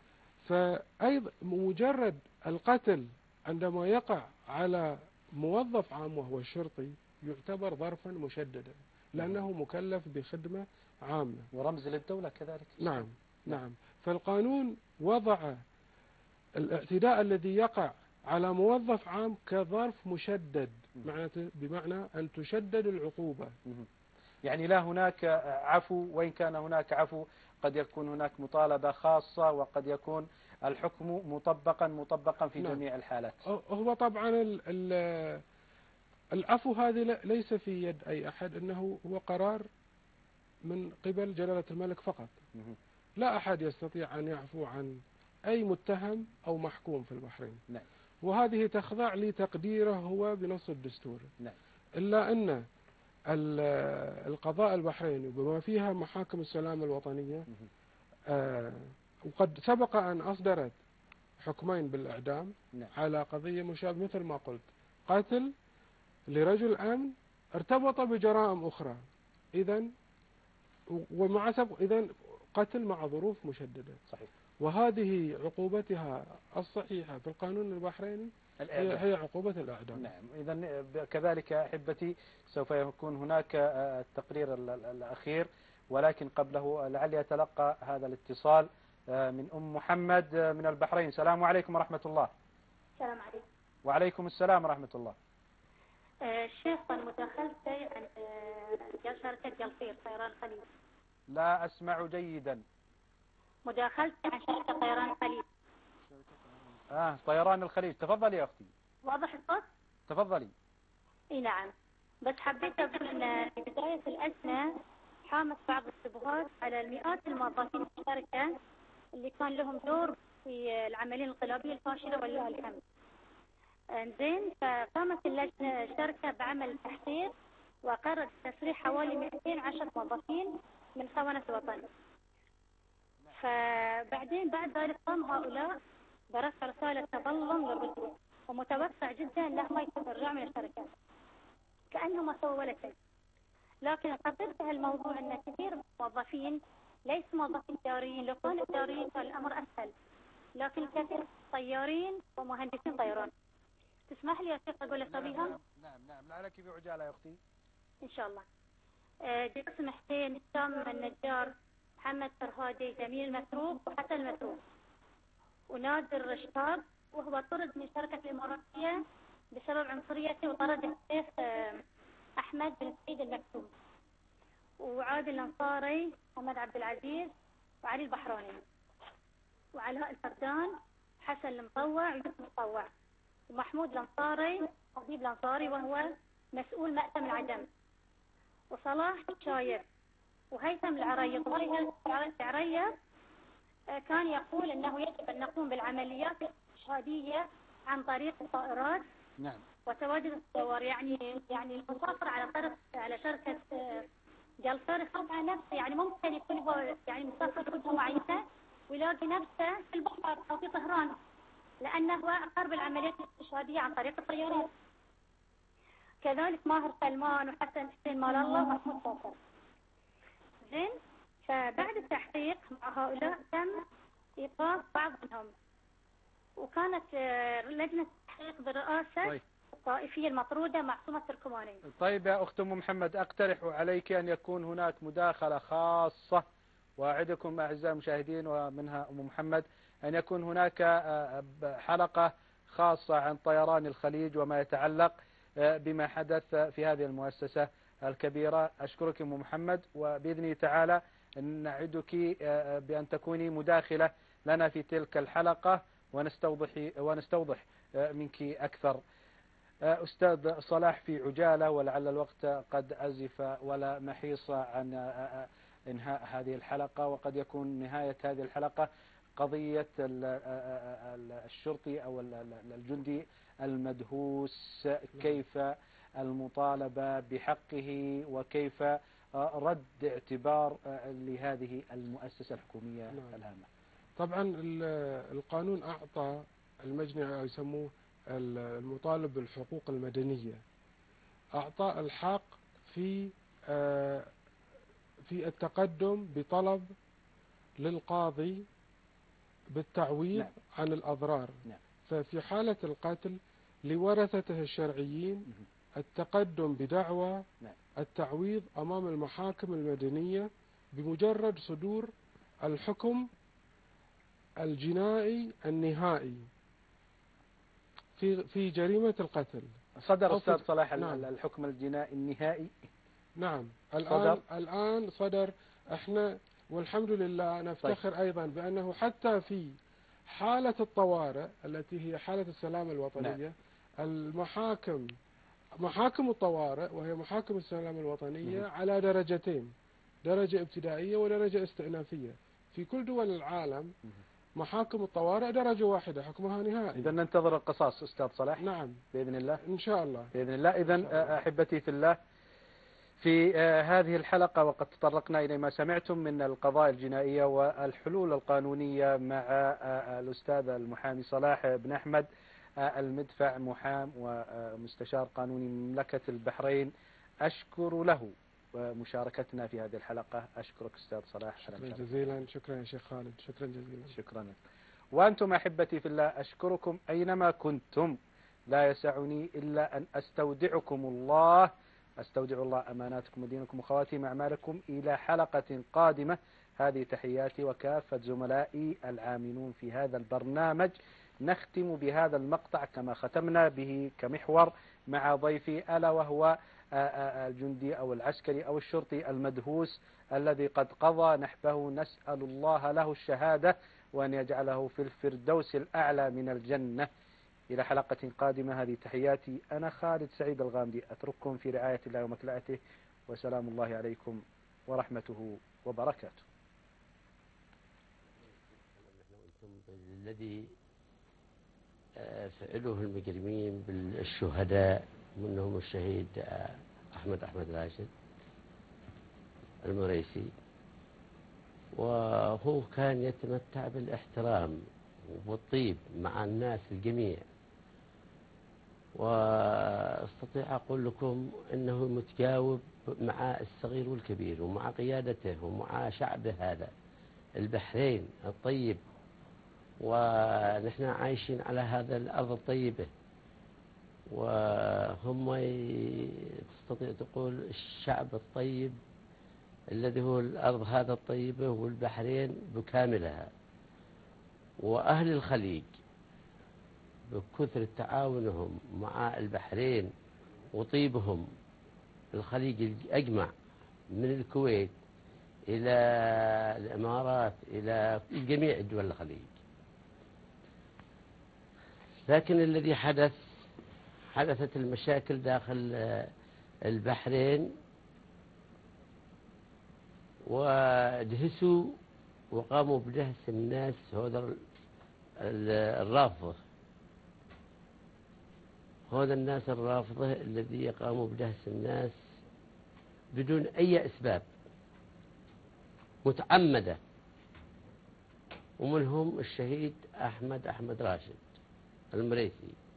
فأيضا مجرد القتل عندما يقع على موظف عام وهو الشرطي يعتبر ظرفا مشددا لأنه مكلف بخدمة عامة ورمز للدولة كذلك. نعم نعم. فالقانون وضع الاعتداء الذي يقع على موظف عام كظرف مشدد، بمعنى أن تشدد العقوبة. يعني لا هناك عفو، وإن كان هناك عفو قد يكون هناك مطالبة خاصة، وقد يكون الحكم مطبقا مطبقا في نعم. جميع الحالات. هو طبعا ال ال العفو هذه ليس في يد أي أحد، إنه هو قرار من قبل جلالة الملك فقط. لا أحد يستطيع أن يعفو عن أي متهم أو محكوم في البحرين. نعم. وهذه تخضع لتقديره هو بنص الدستور. نعم. إلا أن القضاء البحريني بما فيها محاكم السلام الوطنية آه وقد سبق أن أصدرت حكمين بالإعدام. نعم. على قضية مشابهة مثل ما قلت، قتل لرجل أمن ارتبط بجرائم أخرى، إذن ومع سبق إذن قتل مع ظروف مشددة. صحيح. وهذه عقوبتها الصحيحة في القانون البحريني هي, هي عقوبة الإعدام. نعم. إذن كذلك أحبتي سوف يكون هناك التقرير الأخير، ولكن قبله لعلي أتلقى هذا الاتصال من أم محمد من البحرين. السلام عليكم ورحمة الله. السلام عليكم. وعليكم السلام ورحمة الله. الشيخ أنا مداخلتي عن شركة جلفير طيران خليج. لا أسمع جيدا. مداخلتي عن شركة طيران خليج. آه طيران الخليج، تفضلي يا أختي. واضح الصوت؟ تفضلي. إي نعم، بس حبيت أقول أن في بداية الأزمة حامت بعض الشبهات على المئات الموظفين في الشركة اللي كان لهم دور في العملية الانقلابية الفاشلة ولله الحمد. زين، فقامت اللجنة الشركة بعمل تحقيق وقررت تسريح حوالي مئتين وعشرة موظفين من خونة الوطن. فبعدين بعد ذلك قام هؤلاء برفع رسالة تظلم للرجوع، ومتوقع جدا انه ما يترجع من الشركات كأنه ما سوى ولا شيء. لكن الخطير في هالموضوع ان كثير من الموظفين ليس موظفين إداريين. لو كانوا إداريين كان الأمر أسهل، لكن الكثير طيارين ومهندسين طيران. تسمح لي يا شيخ أقول لك بها؟ نعم نعم نعم لعلك بعجالة يا أختي. إن شاء الله. جسم حسين، هشام النجار، محمد فرهادي، جميل المتروك، وحسن المتروك، ونادر رشاد، وهو طرد من شركة الإماراتية بسبب عنصريته، وطرد الشيخ أحمد بن سعيد المكتوم، وعادل الأنصاري، محمد عبد العزيز، وعلي البحراني، وعلاء الفردان، حسن المطوع، ويوسف المطوع، ومحمود الأنصاري، حبيب الأنصاري وهو مسؤول مأتم العجم، وصلاح الشايب، وهيثم العريض. وهيثم العريض كان يقول أنه يجب أن نقوم بالعمليات الاستشهادية عن طريق الطائرات. نعم. وتواجد الصور، يعني يعني المسافر على طرف على شركة جلسر يخاف على نفسه، يعني ممكن يكون هو يعني مسافر لمدة معينة ويلاقي نفسه في البحر أو في طهران، لأنه أقر بالعمليات الاستشهادية عن طريق الطيارات. كذلك ماهر سلمان، وحسن حسين مال الله، ومحمود صافر. زين، فبعد التحقيق مع هؤلاء تم إيقاف بعض منهم، وكانت لجنة التحقيق برئاسة طيب. الطائفية المطرودة معصومة التركماني. طيب يا أخت أم محمد، أقترح عليك أن يكون هناك مداخلة خاصة، وأعدكم أعزائي المشاهدين ومنها أم محمد أن يكون هناك حلقة خاصة عن طيران الخليج وما يتعلق بما حدث في هذه المؤسسة الكبيرة. أشكرك أم محمد، وبإذن تعالى نعدك بأن تكوني مداخلة لنا في تلك الحلقة ونستوضح ونستوضح منك أكثر. أستاذ صلاح في عجالة، ولعل الوقت قد أزف ولا محيص عن إنهاء هذه الحلقة، وقد يكون نهاية هذه الحلقة قضية الشرطي أو الجندي المدهوس، كيف المطالبة بحقه وكيف رد اعتبار لهذه المؤسسة الحكومية الهامة. طبعا القانون أعطى المجني يسموه المطالب بالحقوق المدنية، أعطى الحق في في التقدم بطلب للقاضي بالتعويض نعم. عن الأضرار. نعم. ففي حالة القتل لورثته الشرعيين التقدم بدعوى نعم. التعويض أمام المحاكم المدنية بمجرد صدور الحكم الجنائي النهائي في في جريمة القتل. صدر أستاذ صلاح نعم. الحكم الجنائي النهائي. نعم الآن صدر. الآن صدر. احنا والحمد لله نفتخر طيب. أيضا بأنه حتى في حالة الطوارئ التي هي حالة السلامة الوطنية، نعم. المحاكم محاكم الطوارئ وهي محاكم السلامة الوطنية مه. على درجتين، درجة ابتدائية ودرجة استئنافية. في كل دول العالم مه. محاكم الطوارئ درجة واحدة حكمها نهائي. إذا ننتظر القصاص أستاذ صلاح. نعم بإذن الله إن شاء الله بإذن الله. إذن أحبتي في الله، في هذه الحلقة وقد تطرقنا إلى ما سمعتم من القضايا الجنائية والحلول القانونية مع الأستاذ المحامي صلاح بن أحمد المدفع، محام ومستشار قانوني مملكة البحرين. أشكر له ومشاركتنا في هذه الحلقة. أشكرك أستاذ صلاح. شكرا جزيلا. شكرا يا شيخ خالد. شكرا جزيلا. شكرا. وأنتم أحبتي في الله أشكركم أينما كنتم. لا يسعني إلا أن أستودعكم الله، أستودع الله أماناتكم ودينكم وخواتيم أعمالكم إلى حلقة قادمة. هذه تحياتي وكافة زملائي العاملون في هذا البرنامج. نختم بهذا المقطع كما ختمنا به كمحور مع ضيفي، ألا وهو الجندي أو العسكري أو الشرطي المدهوس الذي قد قضى نحبه. نسأل الله له الشهادة وأن يجعله في الفردوس الأعلى من الجنة. إلى حلقة قادمة. هذه تحياتي، أنا خالد سعيد الغامدي، أترككم في رعاية الله ومكلأته، وسلام الله عليكم ورحمته وبركاته. الذي فعله المجرمين بالشهداء منهم الشهيد أحمد أحمد راشد المريسي، وهو كان يتمتع بالاحترام والطيب مع الناس الجميع، واستطيع أقول لكم أنه متجاوب مع الصغير والكبير ومع قيادته ومع شعبه هذا البحرين الطيب، ونحن عايشين على هذا الأرض الطيبة، وهم تستطيع تقول الشعب الطيب الذي هو الأرض هذا الطيبة والبحرين بكاملها. وأهل الخليج بكثرة تعاونهم مع البحرين وطيبهم، الخليج أجمع من الكويت إلى الإمارات إلى جميع دول الخليج. لكن الذي حدث حدثت المشاكل داخل البحرين، ودهسوا وقاموا بدهس الناس هذا الرافضة، هذا الناس الرافضة الذي قاموا بدهس الناس بدون أي أسباب متعمدة، ومنهم الشهيد أحمد أحمد راشد المريسي